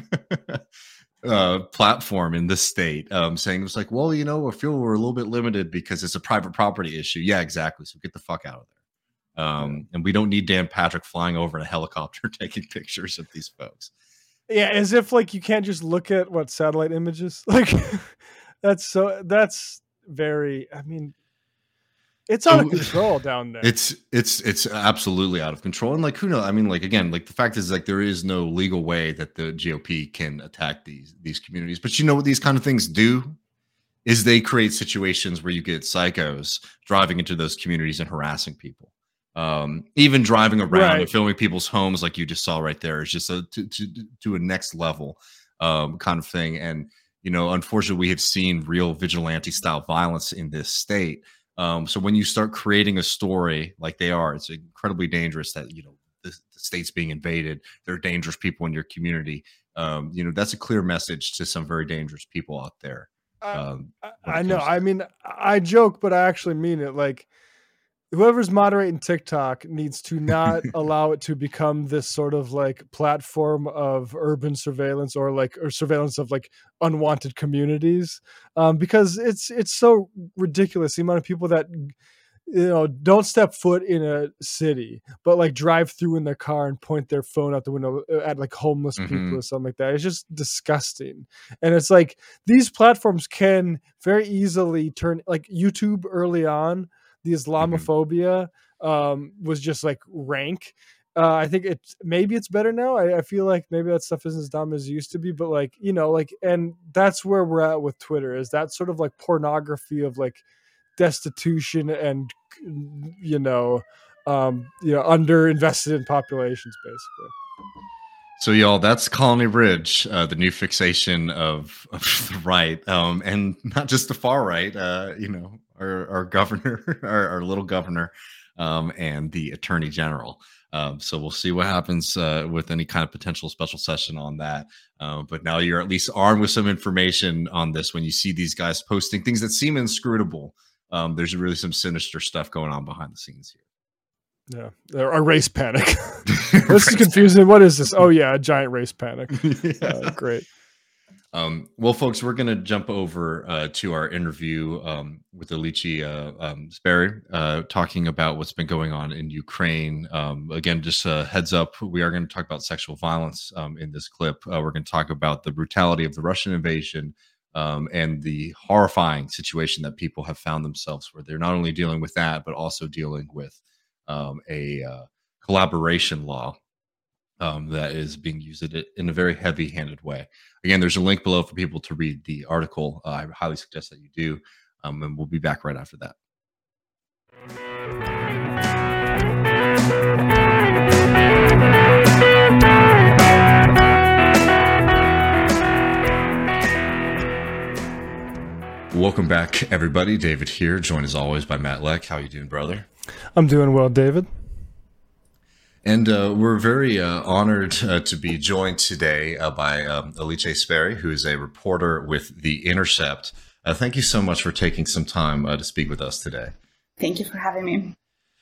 uh, platform in this state, um, saying it was like, well, you know, I feel we're a little bit limited because it's a private property issue. Yeah, exactly. So get the fuck out of there. Um, and we don't need Dan Patrick flying over in a helicopter taking pictures of these folks. Yeah, as if like you can't just look at what satellite images like. That's so. That's very. I mean, it's out of control down there. It's it's it's absolutely out of control. And like, who knows? I mean, like again, like the fact is, like there is no legal way that the G O P can attack these these communities. But you know what these kind of things do is they create situations where you get psychos driving into those communities and harassing people. Um, even driving around Right. and filming people's homes, like you just saw right there, is just a to to, to a next level um, kind of thing. And you know, unfortunately, we have seen real vigilante style violence in this state. Um, so when you start creating a story like they are, it's incredibly dangerous that, you know, the, the state's being invaded. There are dangerous people in your community. Um, you know, that's a clear message to some very dangerous people out there. Um, I, when it I know. comes to- I mean, I joke, but I actually mean it. Like, whoever's moderating TikTok needs to not allow it to become this sort of like platform of urban surveillance or like or surveillance of like unwanted communities, um, because it's it's so ridiculous the amount of people that you know don't step foot in a city but like drive through in their car and point their phone out the window at like homeless Mhm. people or something like that. It's just disgusting. And it's like these platforms can very easily turn, like YouTube early on, the Islamophobia um, was just like rank. Uh, I think it's maybe it's better now. I, I feel like maybe that stuff isn't as dumb as it used to be, but like, you know, like, and that's where we're at with Twitter, is that sort of like pornography of like destitution and, you know, um, you know, under invested in populations, basically. So, y'all, that's Colony Ridge, uh, the new fixation of, of the right, um, and not just the far right. Uh, you know, our, our governor, our, our little governor, um, and the attorney general. Um, so we'll see what happens uh, with any kind of potential special session on that. Uh, but now you're at least armed with some information on this. When you see these guys posting things that seem inscrutable, um, there's really some sinister stuff going on behind the scenes here. Yeah, a race panic. This is confusing. What is this? Oh yeah, a giant race panic. Yeah. Uh, great. Um, well, folks, we're going to jump over uh, to our interview um, with Alicia uh, um, Sperry, uh, talking about what's been going on in Ukraine. Um, again, just a heads up, we are going to talk about sexual violence um, in this clip. Uh, we're going to talk about the brutality of the Russian invasion um, and the horrifying situation that people have found themselves where they're not only dealing with that, but also dealing with um, a uh, collaboration law um, that is being used in a very heavy-handed way. Again, there's a link below for people to read the article. Uh, I highly suggest that you do, um, and we'll be back right after that. Welcome back, everybody. David here, joined as always by Matt Leck. How are you doing, brother? I'm doing well, David. And uh, we're very uh, honored uh, to be joined today uh, by um, Alice Sperry, who is a reporter with The Intercept. Uh, thank you so much for taking some time uh, to speak with us today. Thank you for having me.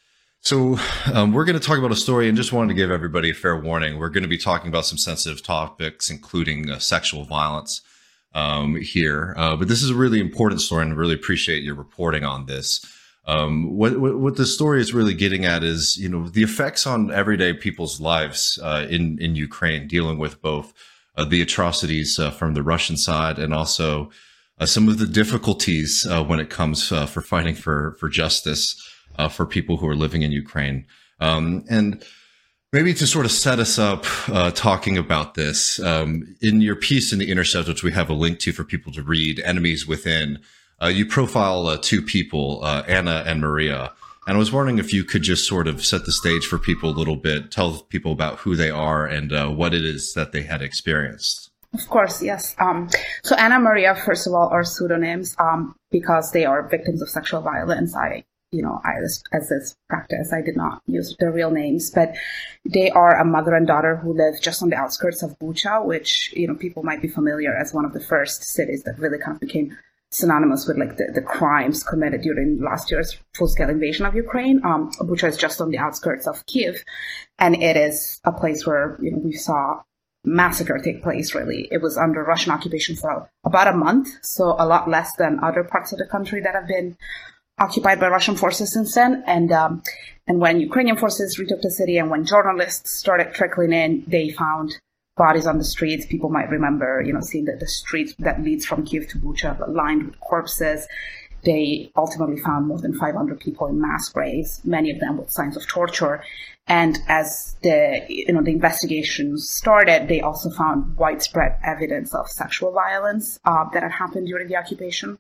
So um, we're going to talk about a story, and just wanted to give everybody a fair warning. We're going to be talking about some sensitive topics, including uh, sexual violence um, here. Uh, but this is a really important story, and I really appreciate your reporting on this. Um, what, what, what the story is really getting at is, you know, the effects on everyday people's lives uh, in, in Ukraine, dealing with both uh, the atrocities uh, from the Russian side and also uh, some of the difficulties uh, when it comes uh, for fighting for, for justice uh, for people who are living in Ukraine. Um, and maybe to sort of set us up uh, talking about this, um, in your piece in The Intercept, which we have a link to for people to read, Enemies Within, Uh, you profile uh, two people, uh, Anna and Maria, and I was wondering if you could just sort of set the stage for people a little bit, tell people about who they are and uh, what it is that they had experienced. Of course, yes. Um, so Anna and Maria, first of all, are pseudonyms um, because they are victims of sexual violence. I, you know, I, as, as this practice, I did not use their real names, but they are a mother and daughter who live just on the outskirts of Bucha, which, you know, people might be familiar as one of the first cities that really kind of became synonymous with like the, the crimes committed during last year's full-scale invasion of Ukraine. Um, Bucha is just on the outskirts of Kiev, and it is a place where, you know, we saw massacre take place, really. It was under Russian occupation for about a month, so a lot less than other parts of the country that have been occupied by Russian forces since then. And um, and when Ukrainian forces retook the city and when journalists started trickling in, they found bodies on the streets. People might remember, you know, seeing that the street that leads from Kiev to Bucha lined with corpses. They ultimately found more than five hundred people in mass graves, many of them with signs of torture. And as the, you know, the investigations started, they also found widespread evidence of sexual violence uh, that had happened during the occupation.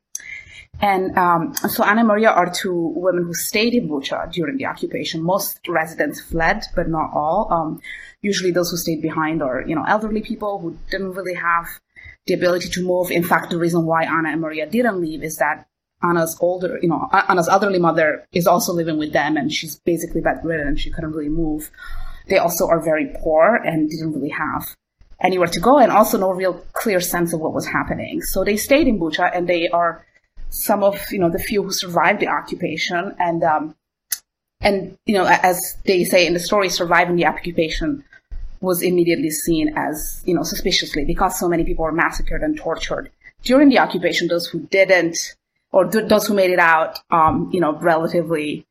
And um, so Anna and Maria are two women who stayed in Bucha during the occupation. Most residents fled, but not all. Um, usually those who stayed behind are, you know, elderly people who didn't really have the ability to move. In fact, the reason why Anna and Maria didn't leave is that Anna's older, you know, Anna's elderly mother is also living with them, and she's basically bedridden and she couldn't really move. They also are very poor and didn't really have anywhere to go, and also no real clear sense of what was happening. So they stayed in Bucha, and they are some of, you know, the few who survived the occupation. And, um, and, you know, as they say in the story, surviving the occupation was immediately seen as, you know, suspiciously, because so many people were massacred and tortured during the occupation. Those who didn't, or th- those who made it out, um, you know, relatively,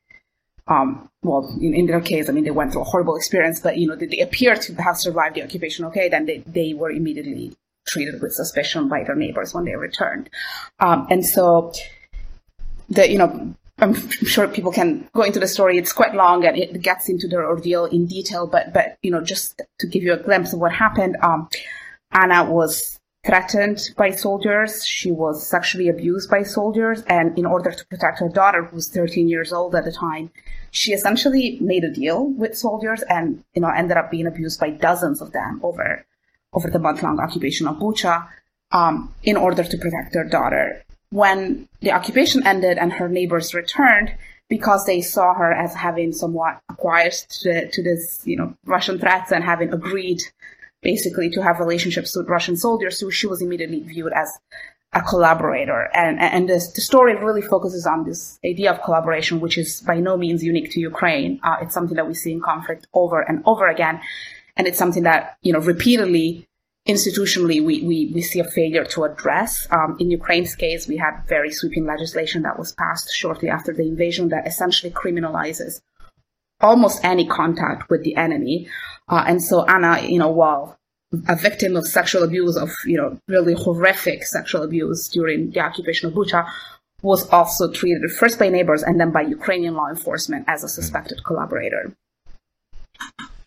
um, well, in, in their case, I mean, they went through a horrible experience, but, you know, they, they appear to have survived the occupation okay, then they, they were immediately treated with suspicion by their neighbors when they returned. Um, and so, the, you know, I'm sure people can go into the story. It's quite long and it gets into their ordeal in detail, but, but, you know, just to give you a glimpse of what happened, um, Anna was threatened by soldiers. She was sexually abused by soldiers. And in order to protect her daughter, who was thirteen years old at the time, she essentially made a deal with soldiers and, you know, ended up being abused by dozens of them over over the month-long occupation of Bucha, um, in order to protect their daughter. When the occupation ended and her neighbors returned, because they saw her as having somewhat acquiesced to, to this, you know, Russian threats and having agreed basically to have relationships with Russian soldiers, so she was immediately viewed as a collaborator. And, and this, the story really focuses on this idea of collaboration, which is by no means unique to Ukraine. Uh, it's something that we see in conflict over and over again. And it's something that, you know, repeatedly, institutionally, we, we, we see a failure to address. Um, in Ukraine's case, we had very sweeping legislation that was passed shortly after the invasion that essentially criminalizes almost any contact with the enemy. Uh, and so Anna, you know, while a victim of sexual abuse, of, you know, really horrific sexual abuse during the occupation of Bucha, was also treated first by neighbors and then by Ukrainian law enforcement as a suspected collaborator.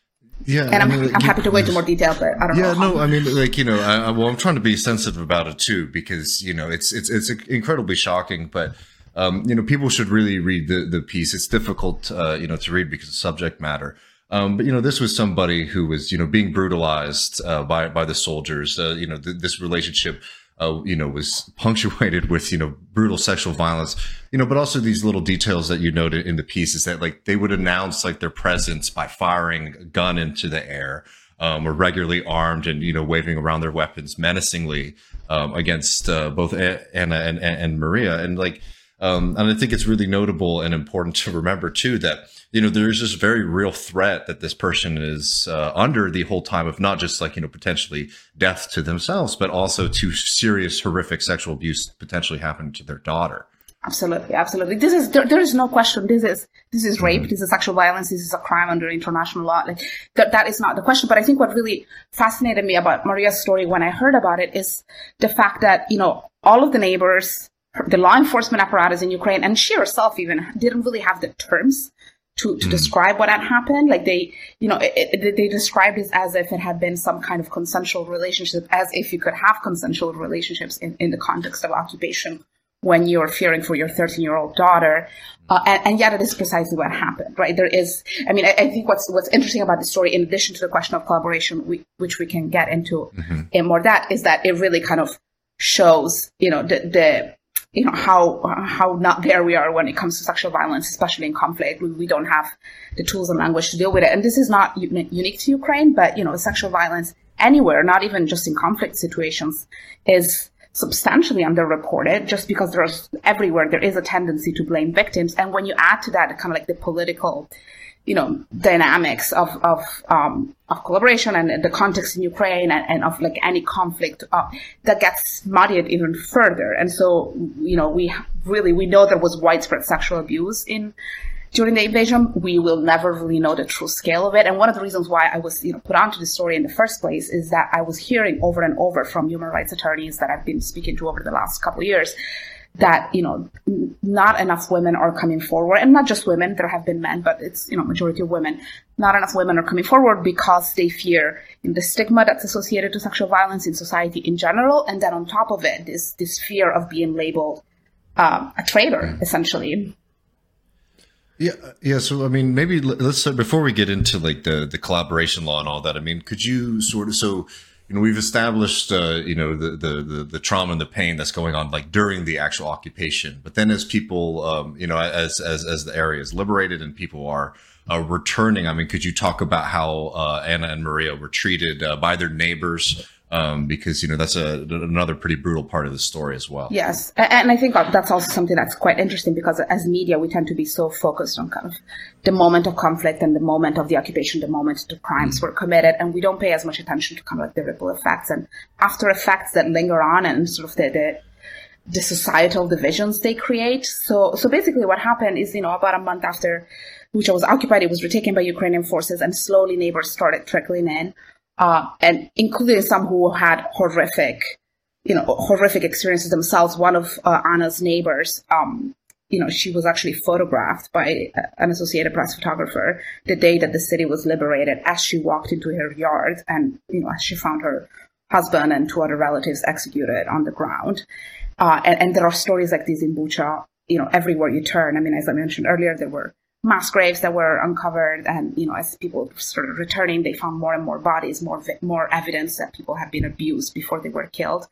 Yeah, and I'm, I mean, I'm you, happy to go into more detail, but I don't yeah, know. Yeah, no, I mean, like, you know, I, well, I'm trying to be sensitive about it too, because, you know, it's, it's, it's incredibly shocking, but, um, you know, people should really read the, the piece. It's difficult, uh, you know, to read because of subject matter. Um, but, you know, this was somebody who was, you know, being brutalized, uh, by, by the soldiers. Uh, you know, th- this relationship, uh, you know, was punctuated with, you know, brutal sexual violence, you know, but also these little details that you noted in the piece is that, like, they would announce, like, their presence by firing a gun into the air, um, or regularly armed and, you know, waving around their weapons menacingly, um, against, uh, both Anna and, and, and Maria. And, like, um, and I think it's really notable and important to remember too, that, you know, there's this very real threat that this person is uh, under the whole time of not just, like, you know, potentially death to themselves, but also to serious, horrific sexual abuse potentially happening to their daughter. Absolutely, absolutely. This is there, there is no question. This is this is rape. Mm-hmm. This is sexual violence. This is a crime under international law. Like that, that is not the question. But I think what really fascinated me about Maria's story when I heard about it is the fact that, you know, all of the neighbors, the law enforcement apparatus in Ukraine, and she herself even didn't really have the terms to, to mm. describe what had happened. Like they, you know, it, it, they described it as if it had been some kind of consensual relationship, as if you could have consensual relationships in, in the context of occupation when you're fearing for your thirteen-year-old daughter. Uh, and, and yet it is precisely what happened, right? There is, I mean, I, I think what's what's interesting about the story, in addition to the question of collaboration, we, which we can get into mm-hmm. in more that, is that it really kind of shows, you know, the, the you know, how how not there we are when it comes to sexual violence, especially in conflict. We, we don't have the tools and language to deal with it. And this is not uni- unique to Ukraine, but, you know, sexual violence anywhere, not even just in conflict situations, is substantially underreported, just because there's everywhere there is a tendency to blame victims. And when you add to that kind of like the political, you know, dynamics of of um, of collaboration and the context in Ukraine and, and of like any conflict, uh, that gets muddied even further. And so, you know, we really we know there was widespread sexual abuse in during the invasion. We will never really know the true scale of it. And one of the reasons why I was, you know, put onto the story in the first place is that I was hearing over and over from human rights attorneys that I've been speaking to over the last couple of years that, you know, not enough women are coming forward, and not just women, there have been men, but it's, you know, majority of women. Not enough women are coming forward because they fear, you know, the stigma that's associated to sexual violence in society in general, and then on top of it, this this fear of being labeled um, a traitor, essentially. Yeah, yeah. So, I mean, maybe let's before we get into like the the collaboration law and all that. I mean, could you sort of so. You know, we've established, uh, you know, the, the, the, the trauma and the pain that's going on, like, during the actual occupation. But then as people, um, you know, as, as, as the area is liberated and people are uh, returning, I mean, could you talk about how uh, Anna and Maria were treated uh, by their neighbors? Um, because, you know, that's a, another pretty brutal part of the story as well. Yes. And I think that's also something that's quite interesting, because as media, we tend to be so focused on kind of the moment of conflict and the moment of the occupation, the moment the crimes mm-hmm. were committed. And we don't pay as much attention to kind of like the ripple effects and after effects that linger on, and sort of the, the, the societal divisions they create. So, so basically what happened is, you know, about a month after Bucha was occupied, it was retaken by Ukrainian forces, and slowly neighbors started trickling in. Uh, and including some who had horrific, you know, horrific experiences themselves. One of uh, Anna's neighbors, um, you know, she was actually photographed by an Associated Press photographer the day that the city was liberated, as she walked into her yard, and, you know, as she found her husband and two other relatives executed on the ground. Uh, and, and there are stories like these in Bucha, you know, everywhere you turn. I mean, as I mentioned earlier, there were mass graves that were uncovered, and, you know, as people started returning, they found more and more bodies, more more evidence that people had been abused before they were killed.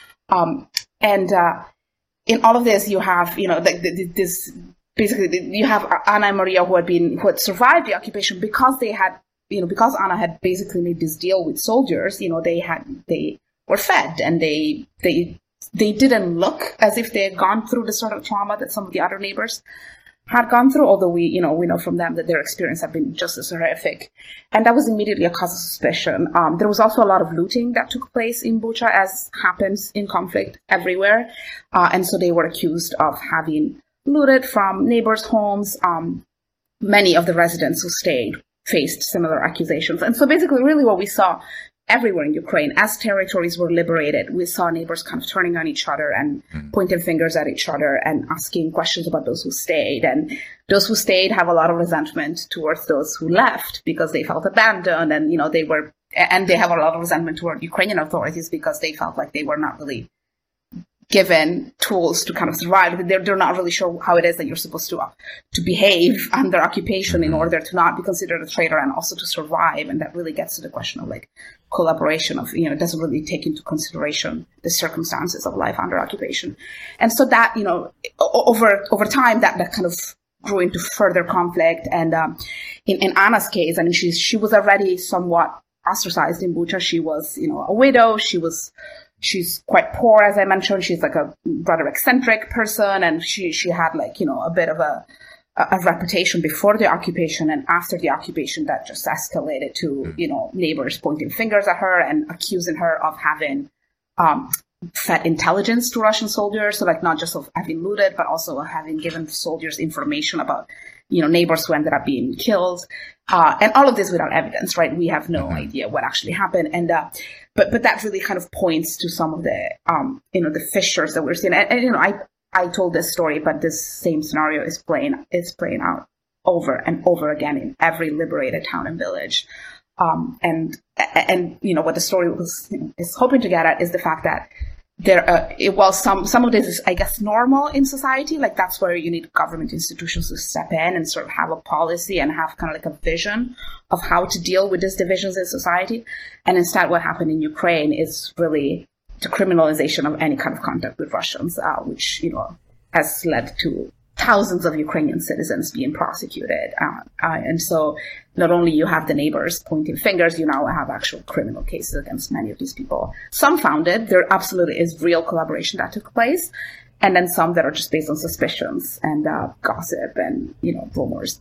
Um, and uh, in all of this, you have, you know, the, the, this basically you have Anna and Maria who had been who had survived the occupation because they had, you know, because Anna had basically made this deal with soldiers. You know, they had they were fed, and they they they didn't look as if they had gone through the sort of trauma that some of the other neighbors had gone through, although we, you know, we know from them that their experience had been just as horrific. And that was immediately a cause of suspicion. Um, there was also a lot of looting that took place in Bucha, as happens in conflict everywhere. Uh, and so they were accused of having looted from neighbors' homes. Um, many of the residents who stayed faced similar accusations. And so basically really what we saw everywhere in Ukraine. As territories were liberated, we saw neighbors kind of turning on each other and mm. pointing fingers at each other and asking questions about those who stayed. And those who stayed have a lot of resentment towards those who left because they felt abandoned, and, you know, they were, and they have a lot of resentment toward Ukrainian authorities because they felt like they were not really given tools to kind of survive. They're, they're not really sure how it is that you're supposed to uh, to behave under occupation in order to not be considered a traitor and also to survive. And that really gets to the question of like collaboration of, you know, it doesn't really take into consideration the circumstances of life under occupation. And so that, you know, over over time, that, that kind of grew into further conflict. And um, in, in Anna's case, I mean, she, she was already somewhat ostracized in Bucha. She was, you know, a widow. She was She's quite poor, as I mentioned. She's like a rather eccentric person, and she, she had like, you know, a bit of a, a reputation before the occupation, and after the occupation that just escalated to, you know, neighbors pointing fingers at her and accusing her of having um, fed intelligence to Russian soldiers. So like not just of having looted, but also having given soldiers information about, you know, neighbors who ended up being killed. Uh, and all of this without evidence, right? We have no idea what actually happened. And, uh, but, but that really kind of points to some of the, um, you know, the fissures that we're seeing. And, and, you know, I, I told this story, but this same scenario is playing, is playing out over and over again in every liberated town and village. Um, and, and, you know, what the story was, you know, is hoping to get at is the fact that there, uh, it, while some, some of this is, I guess, normal in society, like that's where you need government institutions to step in and sort of have a policy and have kind of like a vision of how to deal with these divisions in society. And instead, what happened in Ukraine is really the criminalization of any kind of contact with Russians, uh, which, you know, has led to thousands of Ukrainian citizens being prosecuted. Uh, uh, and so not only you have the neighbors pointing fingers, you now have actual criminal cases against many of these people. Some founded, there absolutely is real collaboration that took place. And then some that are just based on suspicions and uh, gossip and, you know, rumors.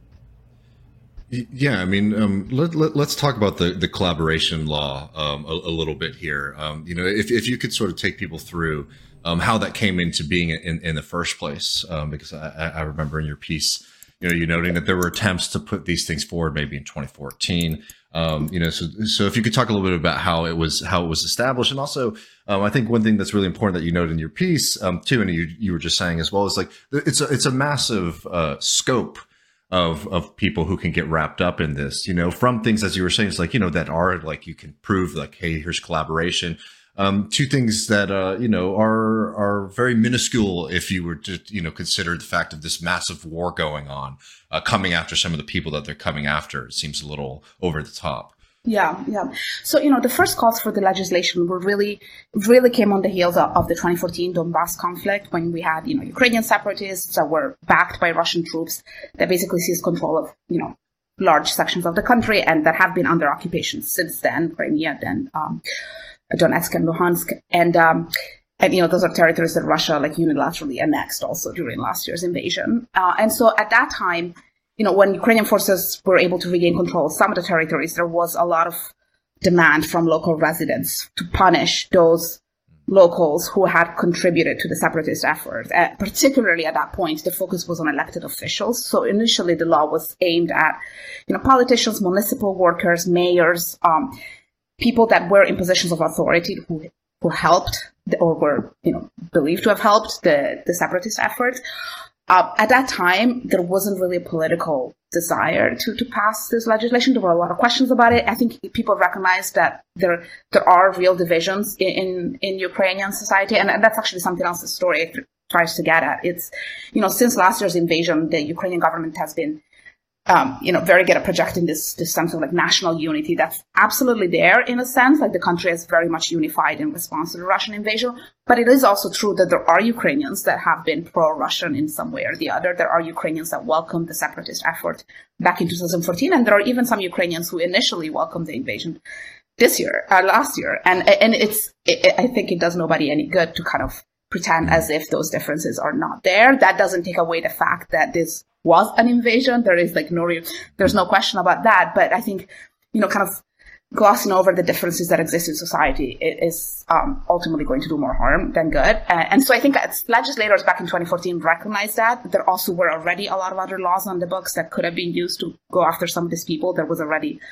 Yeah, I mean, um, let, let, let's talk about the, the collaboration law um, a, a little bit here. Um, you know, if, if you could sort of take people through Um, how that came into being in, in the first place, um, because I, I remember in your piece, you know, you noting that there were attempts to put these things forward maybe in twenty fourteen. Um, you know, so so if you could talk a little bit about how it was how it was established, and also um, I think one thing that's really important that you noted in your piece um, too, and you you were just saying as well, is like it's a it's a massive uh, scope of of people who can get wrapped up in this. You know, from things as you were saying, it's like, you know, that are like you can prove like, hey, here's collaboration. Um, two things that, uh, you know, are, are very minuscule if you were to, you know, consider the fact of this massive war going on, uh, coming after some of the people that they're coming after. It seems a little over the top. Yeah, yeah. So, you know, the first calls for the legislation were really, really came on the heels of, of the twenty fourteen Donbass conflict, when we had, you know, Ukrainian separatists that were backed by Russian troops that basically seized control of, you know, large sections of the country and that have been under occupation since then, Crimea, then, um, Donetsk and Luhansk, and um, and you know those are territories that Russia like unilaterally annexed also during last year's invasion. Uh, and so at that time, you know, when Ukrainian forces were able to regain control of some of the territories, there was a lot of demand from local residents to punish those locals who had contributed to the separatist effort. Uh, particularly at that point, the focus was on elected officials. So initially, the law was aimed at, you know, politicians, municipal workers, mayors. Um, people that were in positions of authority who who helped or were, you know, believed to have helped the, the separatist effort. Uh, at that time, there wasn't really a political desire to, to pass this legislation. There were a lot of questions about it. I think people recognized that there there are real divisions in, in, in Ukrainian society, and, and that's actually something else the story tries to get at. It's, you know, since last year's invasion, the Ukrainian government has been Um, you know, very good at projecting this, this sense of like national unity that's absolutely there in a sense, like the country is very much unified in response to the Russian invasion. But it is also true that there are Ukrainians that have been pro-Russian in some way or the other. There are Ukrainians that welcomed the separatist effort back in two thousand fourteen. And there are even some Ukrainians who initially welcomed the invasion this year, uh, last year. And, and it's, it, I think it does nobody any good to kind of pretend as if those differences are not there. That doesn't take away the fact that this was an invasion. There is like no real, there's no question about that. But I think, you know, kind of glossing over the differences that exist in society is um, ultimately going to do more harm than good. Uh, and so I think as legislators back in twenty fourteen recognized that. There also were already a lot of other laws on the books that could have been used to go after some of these people. There was already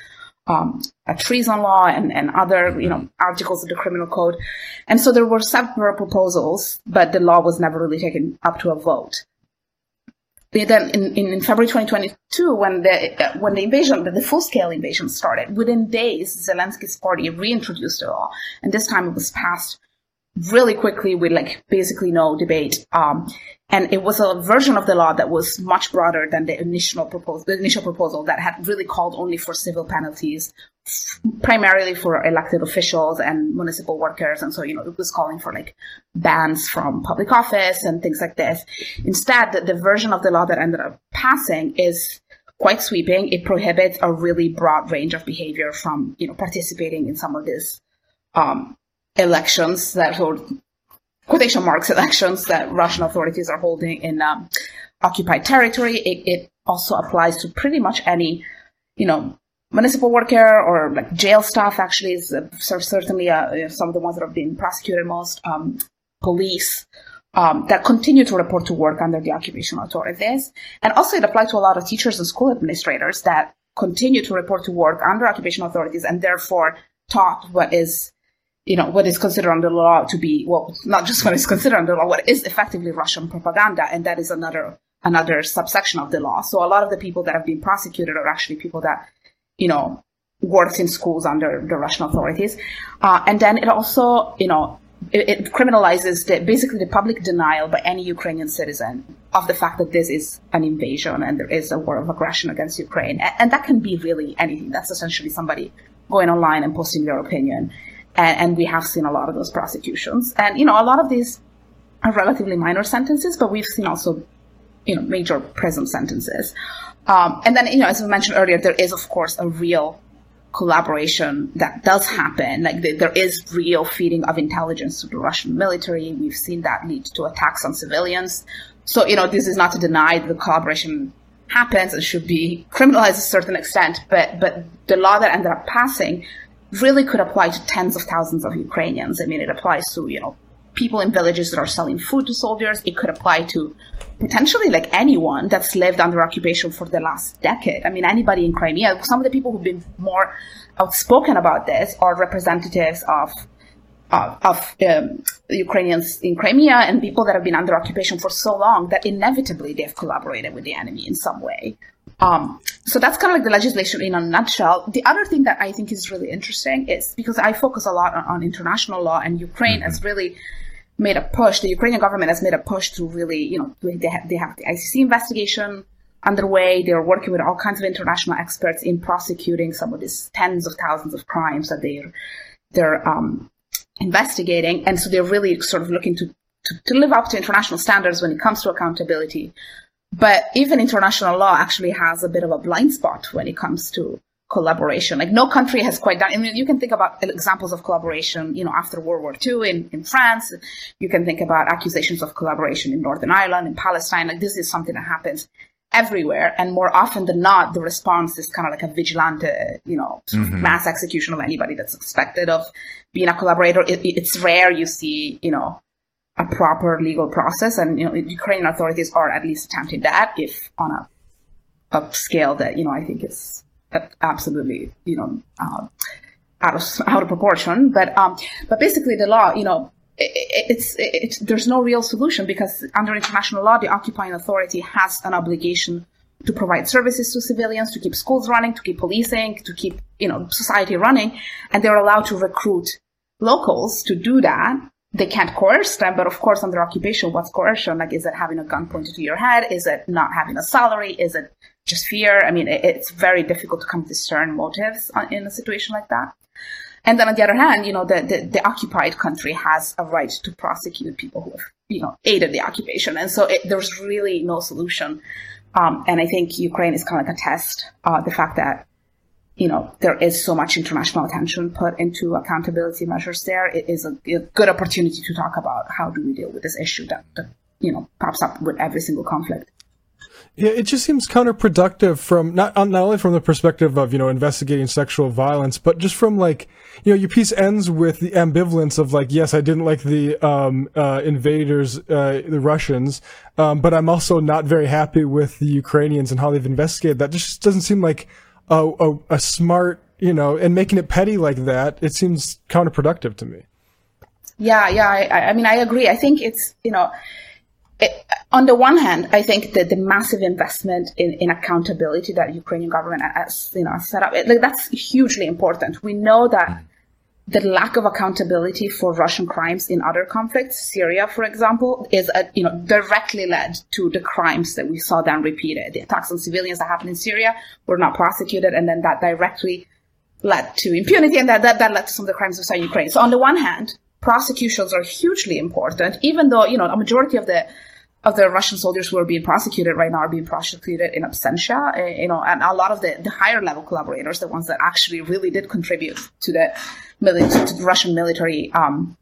um, a treason law and, and other, you know, articles of the criminal code. And so there were several proposals, but the law was never really taken up to a vote. Then in, in February twenty twenty-two, when the when the invasion, the full-scale invasion started, within days, Zelensky's party reintroduced the law, and this time it was passed really quickly with like basically no debate. Um, and it was a version of the law that was much broader than the initial proposal, the initial proposal that had really called only for civil penalties, primarily for elected officials and municipal workers. And so, you know, it was calling for like bans from public office and things like this. Instead, the, the version of the law that ended up passing is quite sweeping. It prohibits a really broad range of behavior from, you know, participating in some of these um, elections that or quotation marks elections that Russian authorities are holding in um, occupied territory. It, it also applies to pretty much any, you know, municipal worker or like jail staff. Actually, is uh, certainly uh, some of the ones that have been prosecuted most. Um, police um, that continue to report to work under the occupation authorities, and also it applies to a lot of teachers and school administrators that continue to report to work under occupation authorities and therefore taught what is, you know, what is considered under the law to be, well, not just what is considered under the law, what is effectively Russian propaganda, and that is another another subsection of the law. So a lot of the people that have been prosecuted are actually people that, you know, worked in schools under the Russian authorities. Uh, and then it also, you know, it, it criminalizes the, basically the public denial by any Ukrainian citizen of the fact that this is an invasion and there is a war of aggression against Ukraine. And, and that can be really anything. That's essentially somebody going online and posting their opinion. And, and we have seen a lot of those prosecutions. And, you know, a lot of these are relatively minor sentences, but we've seen also, you know, major prison sentences. Um, and then, you know, as we mentioned earlier, there is, of course, a real collaboration that does happen. Like the, there is real feeding of intelligence to the Russian military. We've seen that lead to attacks on civilians. So, you know, this is not to deny that the collaboration happens and should be criminalized to a certain extent. But, but the law that ended up passing really could apply to tens of thousands of Ukrainians. I mean, it applies to, you know, people in villages that are selling food to soldiers. It could apply to potentially like anyone that's lived under occupation for the last decade. I mean, anybody in Crimea. Some of the people who've been more outspoken about this are representatives of uh, of um, Ukrainians in Crimea and people that have been under occupation for so long that inevitably they've collaborated with the enemy in some way. Um, so that's kind of like the legislation in a nutshell. The other thing that I think is really interesting is because I focus a lot on, on international law, and Ukraine mm-hmm. has really made a push. The Ukrainian government has made a push to really, you know, they have, they have the I C C investigation underway. They're working with all kinds of international experts in prosecuting some of these tens of thousands of crimes that they're, they're um, investigating. And so they're really sort of looking to, to, to live up to international standards when it comes to accountability. But even international law actually has a bit of a blind spot when it comes to collaboration. Like no country has quite done. I mean, you can think about examples of collaboration, you know, after World War Two in, in France. You can think about accusations of collaboration in Northern Ireland, in Palestine. Like this is something that happens everywhere. And more often than not, the response is kind of like a vigilante, you know, sort mm-hmm. of mass execution of anybody that's suspected of being a collaborator. It, it's rare you see, you know, a proper legal process. And, you know, Ukrainian authorities are at least attempting that, if on a, a scale that, you know, I think is absolutely, you know, uh, out of out of proportion. But um, but basically, the law, you know, it, it's it's there's no real solution because under international law, the occupying authority has an obligation to provide services to civilians, to keep schools running, to keep policing, to keep, you know, society running, and they're allowed to recruit locals to do that. They can't coerce them, but of course, under occupation, what's coercion? Like, is it having a gun pointed to your head? Is it not having a salary? Is it just fear? I mean, it, it's very difficult to come to discern motives in a situation like that. And then on the other hand, you know, the, the, the occupied country has a right to prosecute people who have, you know, aided the occupation. And so it, there's really no solution. Um, and I think Ukraine is kind of like a test, uh, the fact that, you know, there is so much international attention put into accountability measures there. It is a, a good opportunity to talk about how do we deal with this issue that, that, you know, pops up with every single conflict. Yeah, it just seems counterproductive from not not only from the perspective of, you know, investigating sexual violence, but just from like, you know, your piece ends with the ambivalence of like, yes, I didn't like the um, uh, invaders, uh, the Russians, um, but I'm also not very happy with the Ukrainians and how they've investigated that. Just doesn't seem like a, a, a smart, you know, and making it petty like that, it seems counterproductive to me. Yeah, yeah, I, I mean, I agree. I think it's, you know, it, on the one hand, I think that the massive investment in, in accountability that the Ukrainian government has, you know, set up, it, like, that's hugely important. We know that the lack of accountability for Russian crimes in other conflicts, Syria, for example, is, a, you know, directly led to the crimes that we saw then repeated. The attacks on civilians that happened in Syria were not prosecuted, and then that directly led to impunity, and that, that, that led to some of the crimes we saw in Ukraine. So on the one hand, prosecutions are hugely important, even though, you know, a majority of the of the Russian soldiers who are being prosecuted right now are being prosecuted in absentia, uh, you know, and a lot of the, the higher level collaborators, the ones that actually really did contribute to the, mili- to the Russian military, um,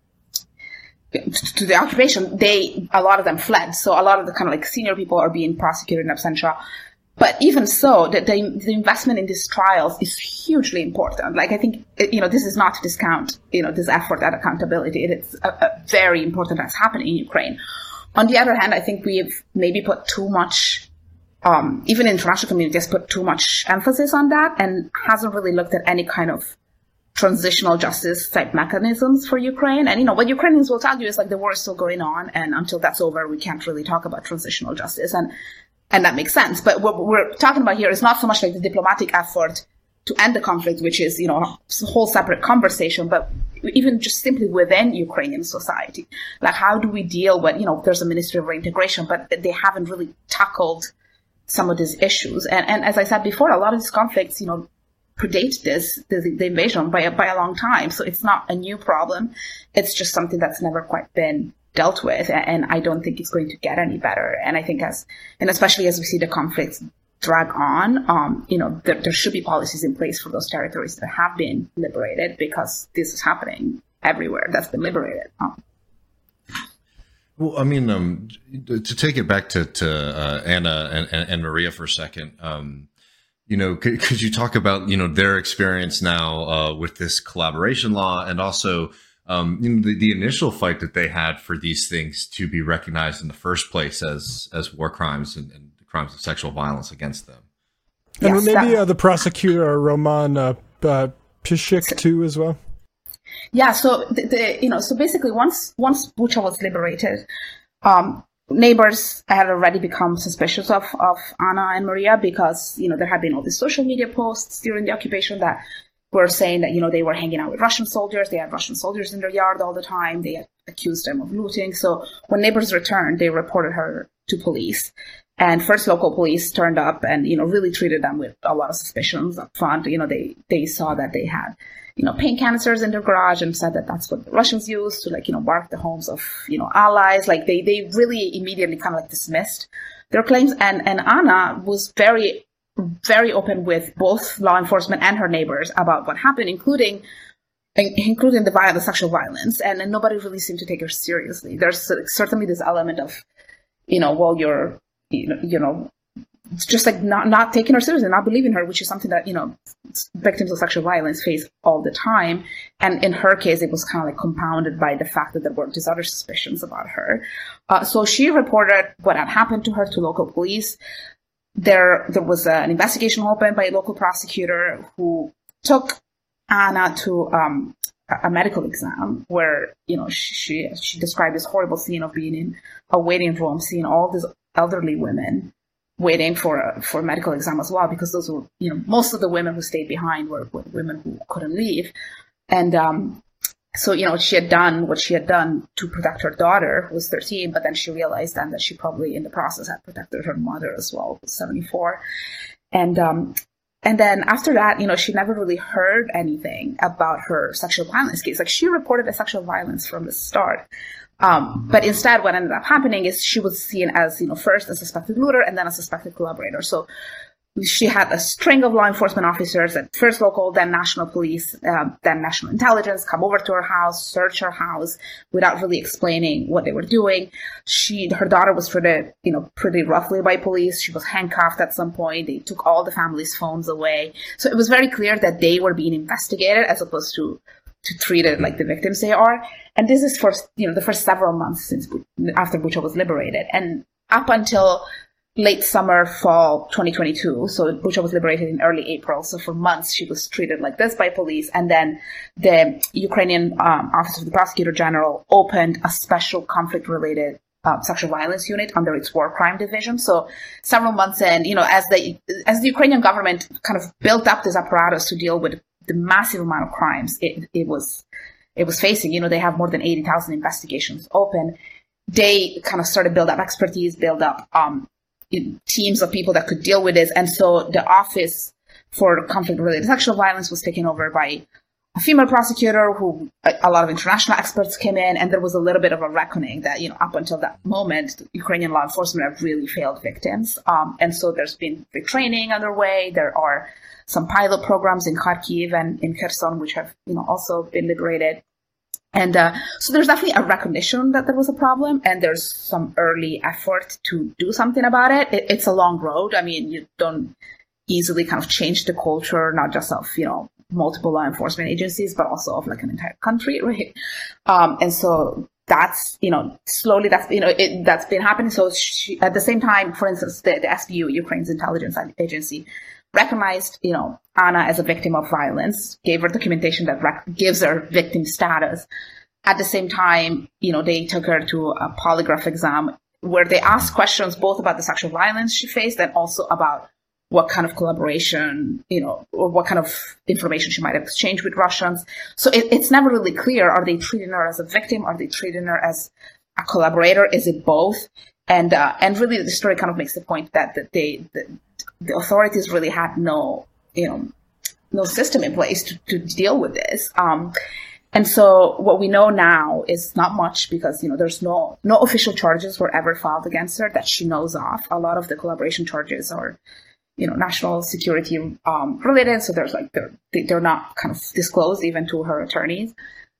to the occupation, they, a lot of them fled. So a lot of the kind of like senior people are being prosecuted in absentia. But even so, the, the, the investment in these trials is hugely important. Like, I think, you know, this is not to discount, you know, this effort at accountability. It is a, a very important that's happening in Ukraine. On the other hand, I think we've maybe put too much, um, even international communities put too much emphasis on that and hasn't really looked at any kind of transitional justice type mechanisms for Ukraine. And, you know, what Ukrainians will tell you is like the war is still going on, and until that's over, we can't really talk about transitional justice. And And that makes sense. But what we're talking about here is not so much like the diplomatic effort to end the conflict, which is, you know, a whole separate conversation, but even just simply within Ukrainian society. Like, how do we deal with, you know, there's a Ministry of Reintegration, but they haven't really tackled some of these issues. And, and as I said before, a lot of these conflicts, you know, predate this, the, the invasion by a, by a long time. So it's not a new problem. It's just something that's never quite been dealt with, and I don't think it's going to get any better. And I think as, and especially as we see the conflicts drag on, um, you know, there, there should be policies in place for those territories that have been liberated, because this is happening everywhere that's been liberated. Um, well, I mean, um, to take it back to, to uh, Anna and, and, and Maria for a second, um, you know, could, could you talk about, you know, their experience now uh, with this collaboration law, and also Um, you know, the, the initial fight that they had for these things to be recognized in the first place as as war crimes and, and crimes of sexual violence against them. And Yes, maybe that- uh, the prosecutor, Roman uh, uh, Pishik, too, as well. Yeah, so the, the you know, so basically once once Bucha was liberated, um, neighbors had already become suspicious of, of Anna and Maria, because, you know, there had been all these social media posts during the occupation that were saying that, you know, they were hanging out with Russian soldiers. They had Russian soldiers in their yard all the time. They had accused them of looting. So when neighbors returned, they reported her to police. And first local police turned up and, you know, really treated them with a lot of suspicions up front. You know, they, they saw that they had, you know, paint canisters in their garage and said that that's what the Russians used to, like, you know, bark the homes of, you know, allies. Like, they, they really immediately kind of like dismissed their claims. And, and Anna was very very open with both law enforcement and her neighbors about what happened, including including the violence, the sexual violence, and, and nobody really seemed to take her seriously. There's certainly this element of, you know, well, you're, you know, you know, it's just like not not taking her seriously, not believing her, which is something that, you know, victims of sexual violence face all the time. And in her case, it was kind of like compounded by the fact that there were these other suspicions about her. Uh, so she reported what had happened to her to local police. There, there was an investigation opened by a local prosecutor who took Anna to um, a medical exam, where, you know, she she described this horrible scene of being in a waiting room, seeing all these elderly women waiting for a, for a medical exam as well, because those were, you know, most of the women who stayed behind were, were women who couldn't leave, and um, so, you know, she had done what she had done to protect her daughter, who was thirteen, but then she realized then that she probably in the process had protected her mother as well, who was seventy-four. And, um, and then after that, you know, she never really heard anything about her sexual violence case. Like, she reported a sexual violence from the start. Um, but instead, what ended up happening is she was seen as, you know, first a suspected looter and then a suspected collaborator. So she had a string of law enforcement officers, at first local, then national police, uh, then national intelligence, come over to her house, search her house without really explaining what they were doing. She, her daughter was treated, you know, pretty roughly by police. She was handcuffed at some point. They took all the family's phones away. So it was very clear that they were being investigated as opposed to to treat it like the victims they are. And this is for, you know, the first several months since after Bucha was liberated. And up until late summer, fall twenty twenty-two. So Bucha was liberated in early April. So for months, she was treated like this by police. And then the Ukrainian um, Office of the Prosecutor General opened a special conflict-related uh, sexual violence unit under its war crime division. So several months in, you know, as the as the Ukrainian government kind of built up this apparatus to deal with the massive amount of crimes it, it was it was facing, you know, they have more than eighty thousand investigations open. They kind of started build up expertise, build up um, teams of people that could deal with this. And so the Office for Conflict-Related Sexual Violence was taken over by a female prosecutor who a, a lot of international experts came in, and there was a little bit of a reckoning that, you know, up until that moment, Ukrainian law enforcement have really failed victims. Um, and so there's been retraining underway. There are some pilot programs in Kharkiv and in Kherson, which have, you know, also been liberated. And uh, so there's definitely a recognition that there was a problem, and there's some early effort to do something about it. it. It's a long road. I mean, you don't easily kind of change the culture, not just of, you know, multiple law enforcement agencies, but also of like an entire country, right? Um, and so that's, you know, slowly that's, you know, it, that's been happening. So she, at the same time, for instance, the, the S B U, Ukraine's intelligence agency, recognized, you know, Anna as a victim of violence, gave her documentation that rec- gives her victim status. At the same time, you know, they took her to a polygraph exam where they asked questions both about the sexual violence she faced and also about what kind of collaboration, you know, or what kind of information she might have exchanged with Russians. So it, it's never really clear. Are they treating her as a victim? Are they treating her as a collaborator? Is it both? And uh, and really the story kind of makes the point that, that they, the, the authorities really had no, you know, no system in place to, to deal with this. Um, and so what we know now is not much because, you know, there's no, no official charges were ever filed against her that she knows of. A lot of the collaboration charges are, you know, national security um, related. So there's like, they're, they're not kind of disclosed even to her attorneys.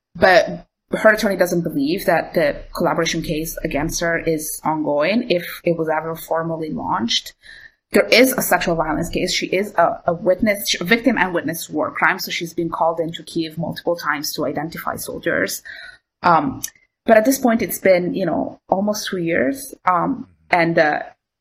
But her attorney doesn't believe that the collaboration case against her is ongoing if it was ever formally launched. There is a sexual violence case. She is a, a witness, a victim and witness to war crimes. So she's been called into Kyiv multiple times to identify soldiers. Um, but at this point, it's been, you know, almost two years. Um, and uh,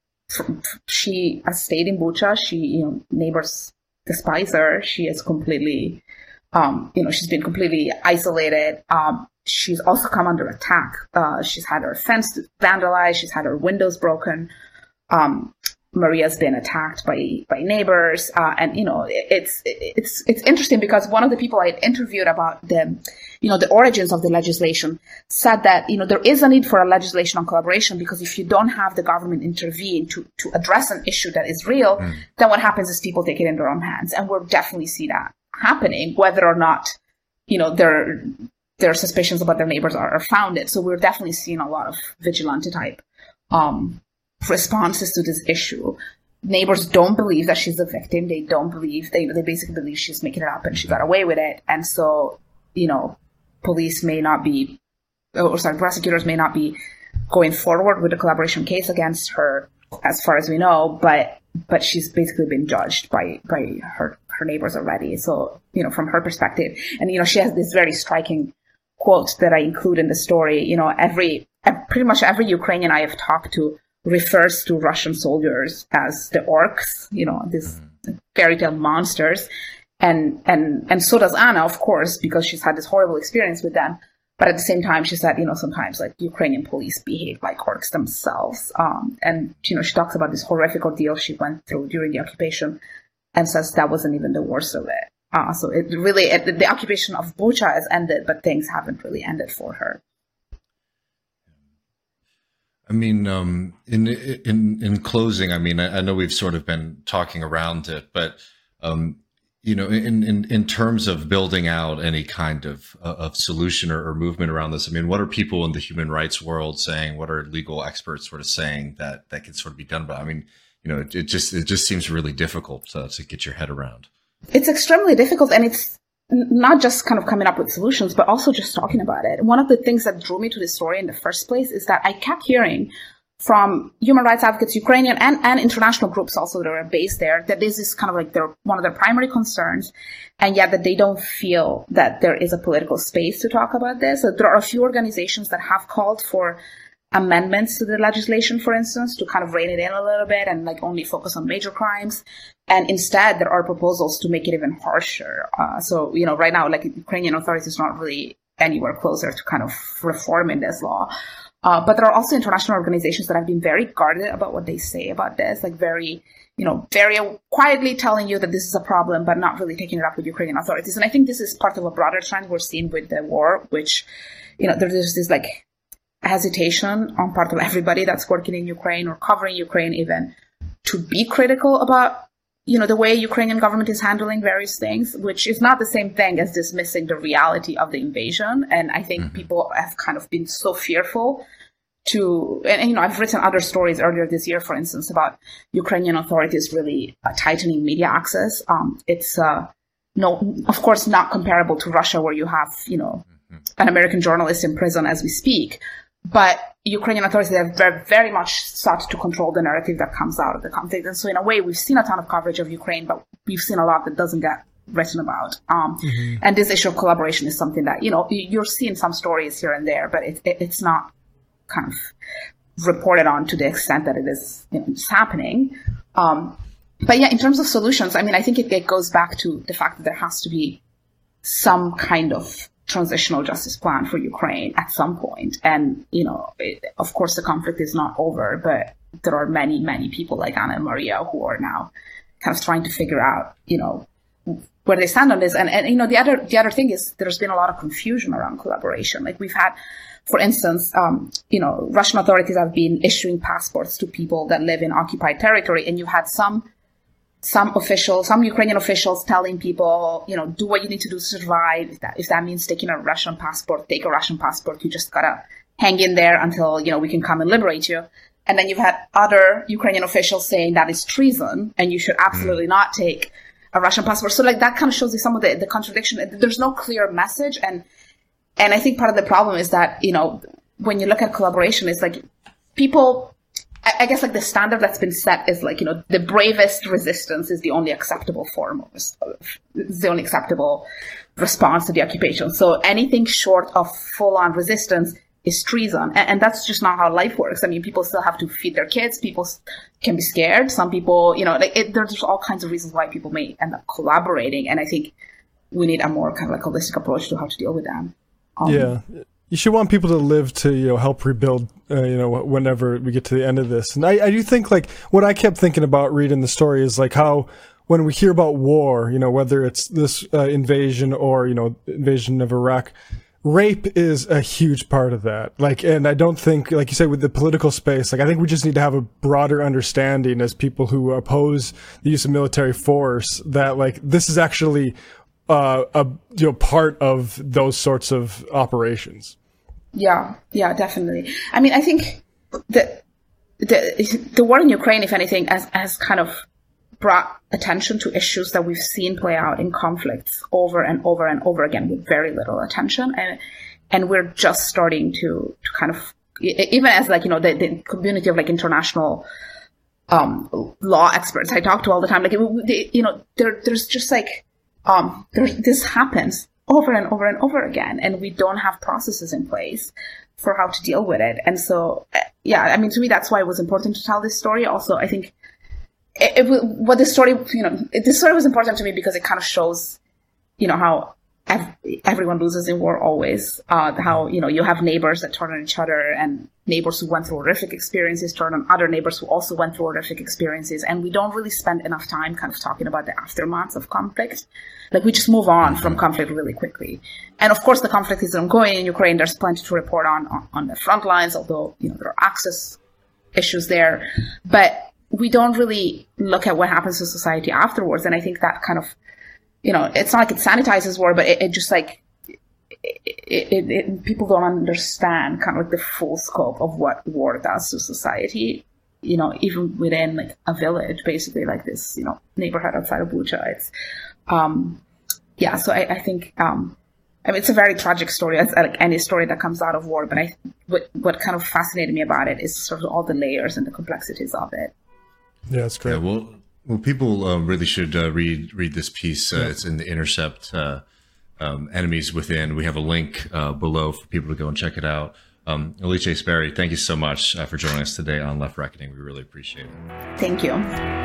she has stayed in Bucha. She, you know, neighbors despise her. She is completely, um, you know, she's been completely isolated. Um, she's also come under attack. Uh, she's had her fence vandalized. She's had her windows broken. Um, Maria's been attacked by by neighbors, uh, and you know it's it's it's interesting because one of the people I interviewed about the you know the origins of the legislation said that you know there is a need for a legislation on collaboration because if you don't have the government intervene to to address an issue that is real, mm. then what happens is people take it in their own hands, and we'll definitely see that happening, whether or not you know their their suspicions about their neighbors are, are founded. So we're definitely seeing a lot of vigilante type Um, responses to this issue. Neighbors don't believe that she's a victim. They don't believe, they they basically believe she's making it up and she got away with it. And so, you know, police may not be, or sorry, prosecutors may not be going forward with a collaboration case against her as far as we know, but but she's basically been judged by, by her, her neighbors already. So, you know, from her perspective, and, you know, she has this very striking quote that I include in the story, you know, every, pretty much every Ukrainian I have talked to refers to Russian soldiers as the orcs, you know, these fairy tale monsters. And, and, and so does Anna, of course, because she's had this horrible experience with them. But at the same time, she said, you know, sometimes like Ukrainian police behave like orcs themselves. Um, and, you know, she talks about this horrific ordeal she went through during the occupation and says that wasn't even the worst of it. Uh, so it really, it, the occupation of Bucha has ended, but things haven't really ended for her. I mean, um, in in in closing, I mean, I, I know we've sort of been talking around it, but um, you know, in, in in terms of building out any kind of of solution or, or movement around this, I mean, what are people in the human rights world saying? What are legal experts sort of saying that that can sort of be done? But I mean, you know, it, it just it just seems really difficult to, to get your head around. It's extremely difficult, and it's not just kind of coming up with solutions, but also just talking about it. One of the things that drew me to this story in the first place is that I kept hearing from human rights advocates, Ukrainian and, and international groups also that are based there, that this is kind of like their one of their primary concerns, and yet that they don't feel that there is a political space to talk about this. So there are a few organizations that have called for amendments to the legislation, for instance, to kind of rein it in a little bit and like only focus on major crimes. And instead, there are proposals to make it even harsher. Uh, so, you know, right now, like Ukrainian authorities are not really anywhere closer to kind of reforming this law. Uh, but there are also international organizations that have been very guarded about what they say about this, like very, you know, very quietly telling you that this is a problem, but not really taking it up with Ukrainian authorities. And I think this is part of a broader trend we're seeing with the war, which, you know, there's this like hesitation on part of everybody that's working in Ukraine or covering Ukraine even to be critical about, you know, the way Ukrainian government is handling various things, which is not the same thing as dismissing the reality of the invasion. And I think mm-hmm. people have kind of been so fearful to, and, and you know, I've written other stories earlier this year, for instance, about Ukrainian authorities really uh, tightening media access. Um, it's, uh, no, of course, not comparable to Russia, where you have, you know, mm-hmm. an American journalist in prison as we speak. But Ukrainian authorities have very, very much sought to control the narrative that comes out of the conflict. And so in a way, we've seen a ton of coverage of Ukraine, but we've seen a lot that doesn't get written about. Um, mm-hmm. And this issue of collaboration is something that, you know, you're seeing some stories here and there, but it, it, it's not kind of reported on to the extent that it is, you know, it's happening. Um, but yeah, in terms of solutions, I mean, I think it, it goes back to the fact that there has to be some kind of transitional justice plan for Ukraine at some point. And, you know, it, of course, the conflict is not over, but there are many, many people like Anna and Maria who are now kind of trying to figure out, you know, where they stand on this. And, and you know, the other the other thing is there's been a lot of confusion around collaboration. Like we've had, for instance, um, you know, Russian authorities have been issuing passports to people that live in occupied territory, and you've had some some officials, some Ukrainian officials telling people, you know, do what you need to do to survive. If that, if that means taking a Russian passport, take a Russian passport. You just gotta hang in there until, you know, we can come and liberate you. And then you've had other Ukrainian officials saying that is treason and you should absolutely not take a Russian passport. So like that kind of shows you some of the, the contradiction. There's no clear message. And, and I think part of the problem is that, you know, when you look at collaboration, it's like people, I guess like the standard that's been set is like, you know, the bravest resistance is the only acceptable form of, is the only acceptable response to the occupation. So anything short of full-on resistance is treason. And, and that's just not how life works. I mean, people still have to feed their kids. People can be scared. Some people, you know, like it, there's all kinds of reasons why people may end up collaborating. And I think we need a more kind of like holistic approach to how to deal with them. Um, yeah. You should want people to live to, you know, help rebuild, uh, you know, whenever we get to the end of this. And I, I do think, like, what I kept thinking about reading the story is, like, how when we hear about war, you know, whether it's this uh, invasion or, you know, invasion of Iraq, rape is a huge part of that. Like, and I don't think, like you said, with the political space, like, I think we just need to have a broader understanding as people who oppose the use of military force that, like, this is actually uh, a, you know, part of those sorts of operations. Yeah, yeah, definitely. I mean, I think the the the war in Ukraine, if anything, has, has kind of brought attention to issues that we've seen play out in conflicts over and over and over again with very little attention, and and we're just starting to, to kind of, even as like, you know, the, the community of like international um, law experts I talk to all the time, like, they, you know, there there's just like um there this happens over and over and over again, and we don't have processes in place for how to deal with it. And so, yeah, I mean, to me, that's why it was important to tell this story. Also, I think it, it what this story, you know, it, this story was important to me because it kind of shows, you know, how ev- everyone loses in war always. Uh, how, you know, you have neighbors that turn on each other, and neighbors who went through horrific experiences turn on other neighbors who also went through horrific experiences. And we don't really spend enough time kind of talking about the aftermaths of conflict. Like, we just move on from conflict really quickly. And of course, the conflict is ongoing in Ukraine. There's plenty to report on, on, on the front lines, although, you know, there are access issues there. But we don't really look at what happens to society afterwards. And I think that kind of, you know, it's not like it sanitizes war, but it, it just like, it, it, it, people don't understand kind of like the full scope of what war does to society. You know, even within like a village, basically, like this, you know, neighborhood outside of Bucha. It's, um, yeah, so I, I think, um, I mean, it's a very tragic story, as like any story that comes out of war. But I, what what kind of fascinated me about it is sort of all the layers and the complexities of it. Yeah, that's great. Yeah, well, well, people uh, really should uh, read read this piece. Uh, yeah. It's in the Intercept, uh, um, Enemies Within. We have a link uh, below for people to go and check it out. Um, Alicia Sperry, thank you so much uh, for joining us today on Left Reckoning. We really appreciate it. Thank you.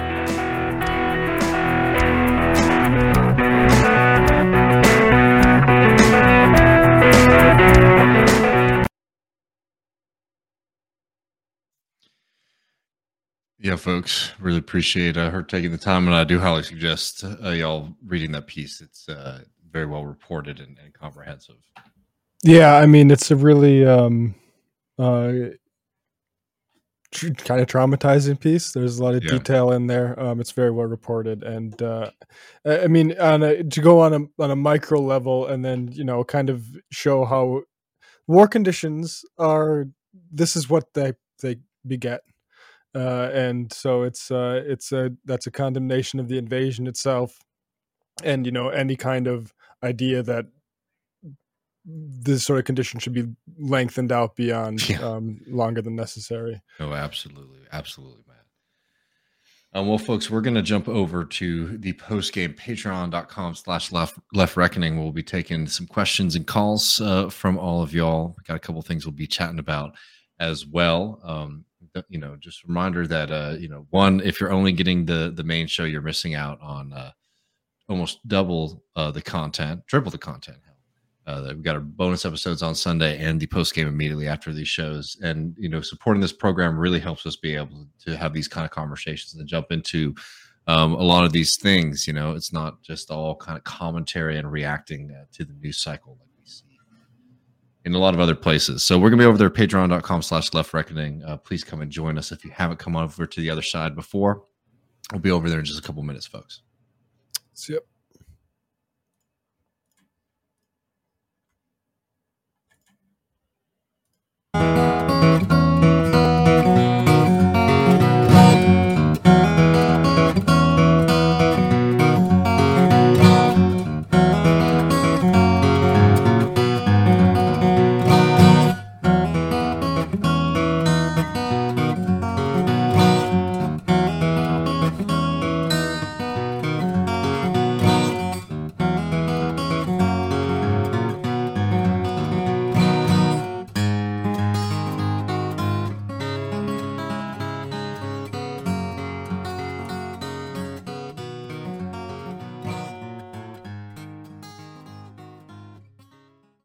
Yeah, folks, really appreciate uh, her taking the time, and I do highly suggest uh, y'all reading that piece. It's uh, very well reported and, and comprehensive. Yeah, I mean, it's a really um, uh, tr- kind of traumatizing piece. There's a lot of Yeah. detail in there. Um, it's very well reported, and uh, I I mean, on a, to go on a on a micro level, and then you know, kind of show how war conditions are. This is what they they beget. Uh, and so it's uh, it's a that's a condemnation of the invasion itself, and you know any kind of idea that this sort of condition should be lengthened out beyond Yeah. um, longer than necessary. No, absolutely, absolutely, Matt. Um, well, folks, we're going to jump over to the post game patreon.com slash left left reckoning. We'll be taking some questions and calls uh, from all of y'all. We got a couple things we'll be chatting about as well. Um, you know, just a reminder that, uh, you know, one, if you're only getting the, the main show, you're missing out on uh, almost double uh, the content, triple the content. Uh, we've got our bonus episodes on Sunday and the post game immediately after these shows. And, you know, supporting this program really helps us be able to have these kind of conversations and jump into um, a lot of these things. You know, it's not just all kind of commentary and reacting uh, to the news cycle like we see in a lot of other places. So we're going to be over there, patreon.com slash left reckoning. Uh, please come and join us. If you haven't come over to the other side before, we'll be over there in just a couple minutes, folks. So, yep.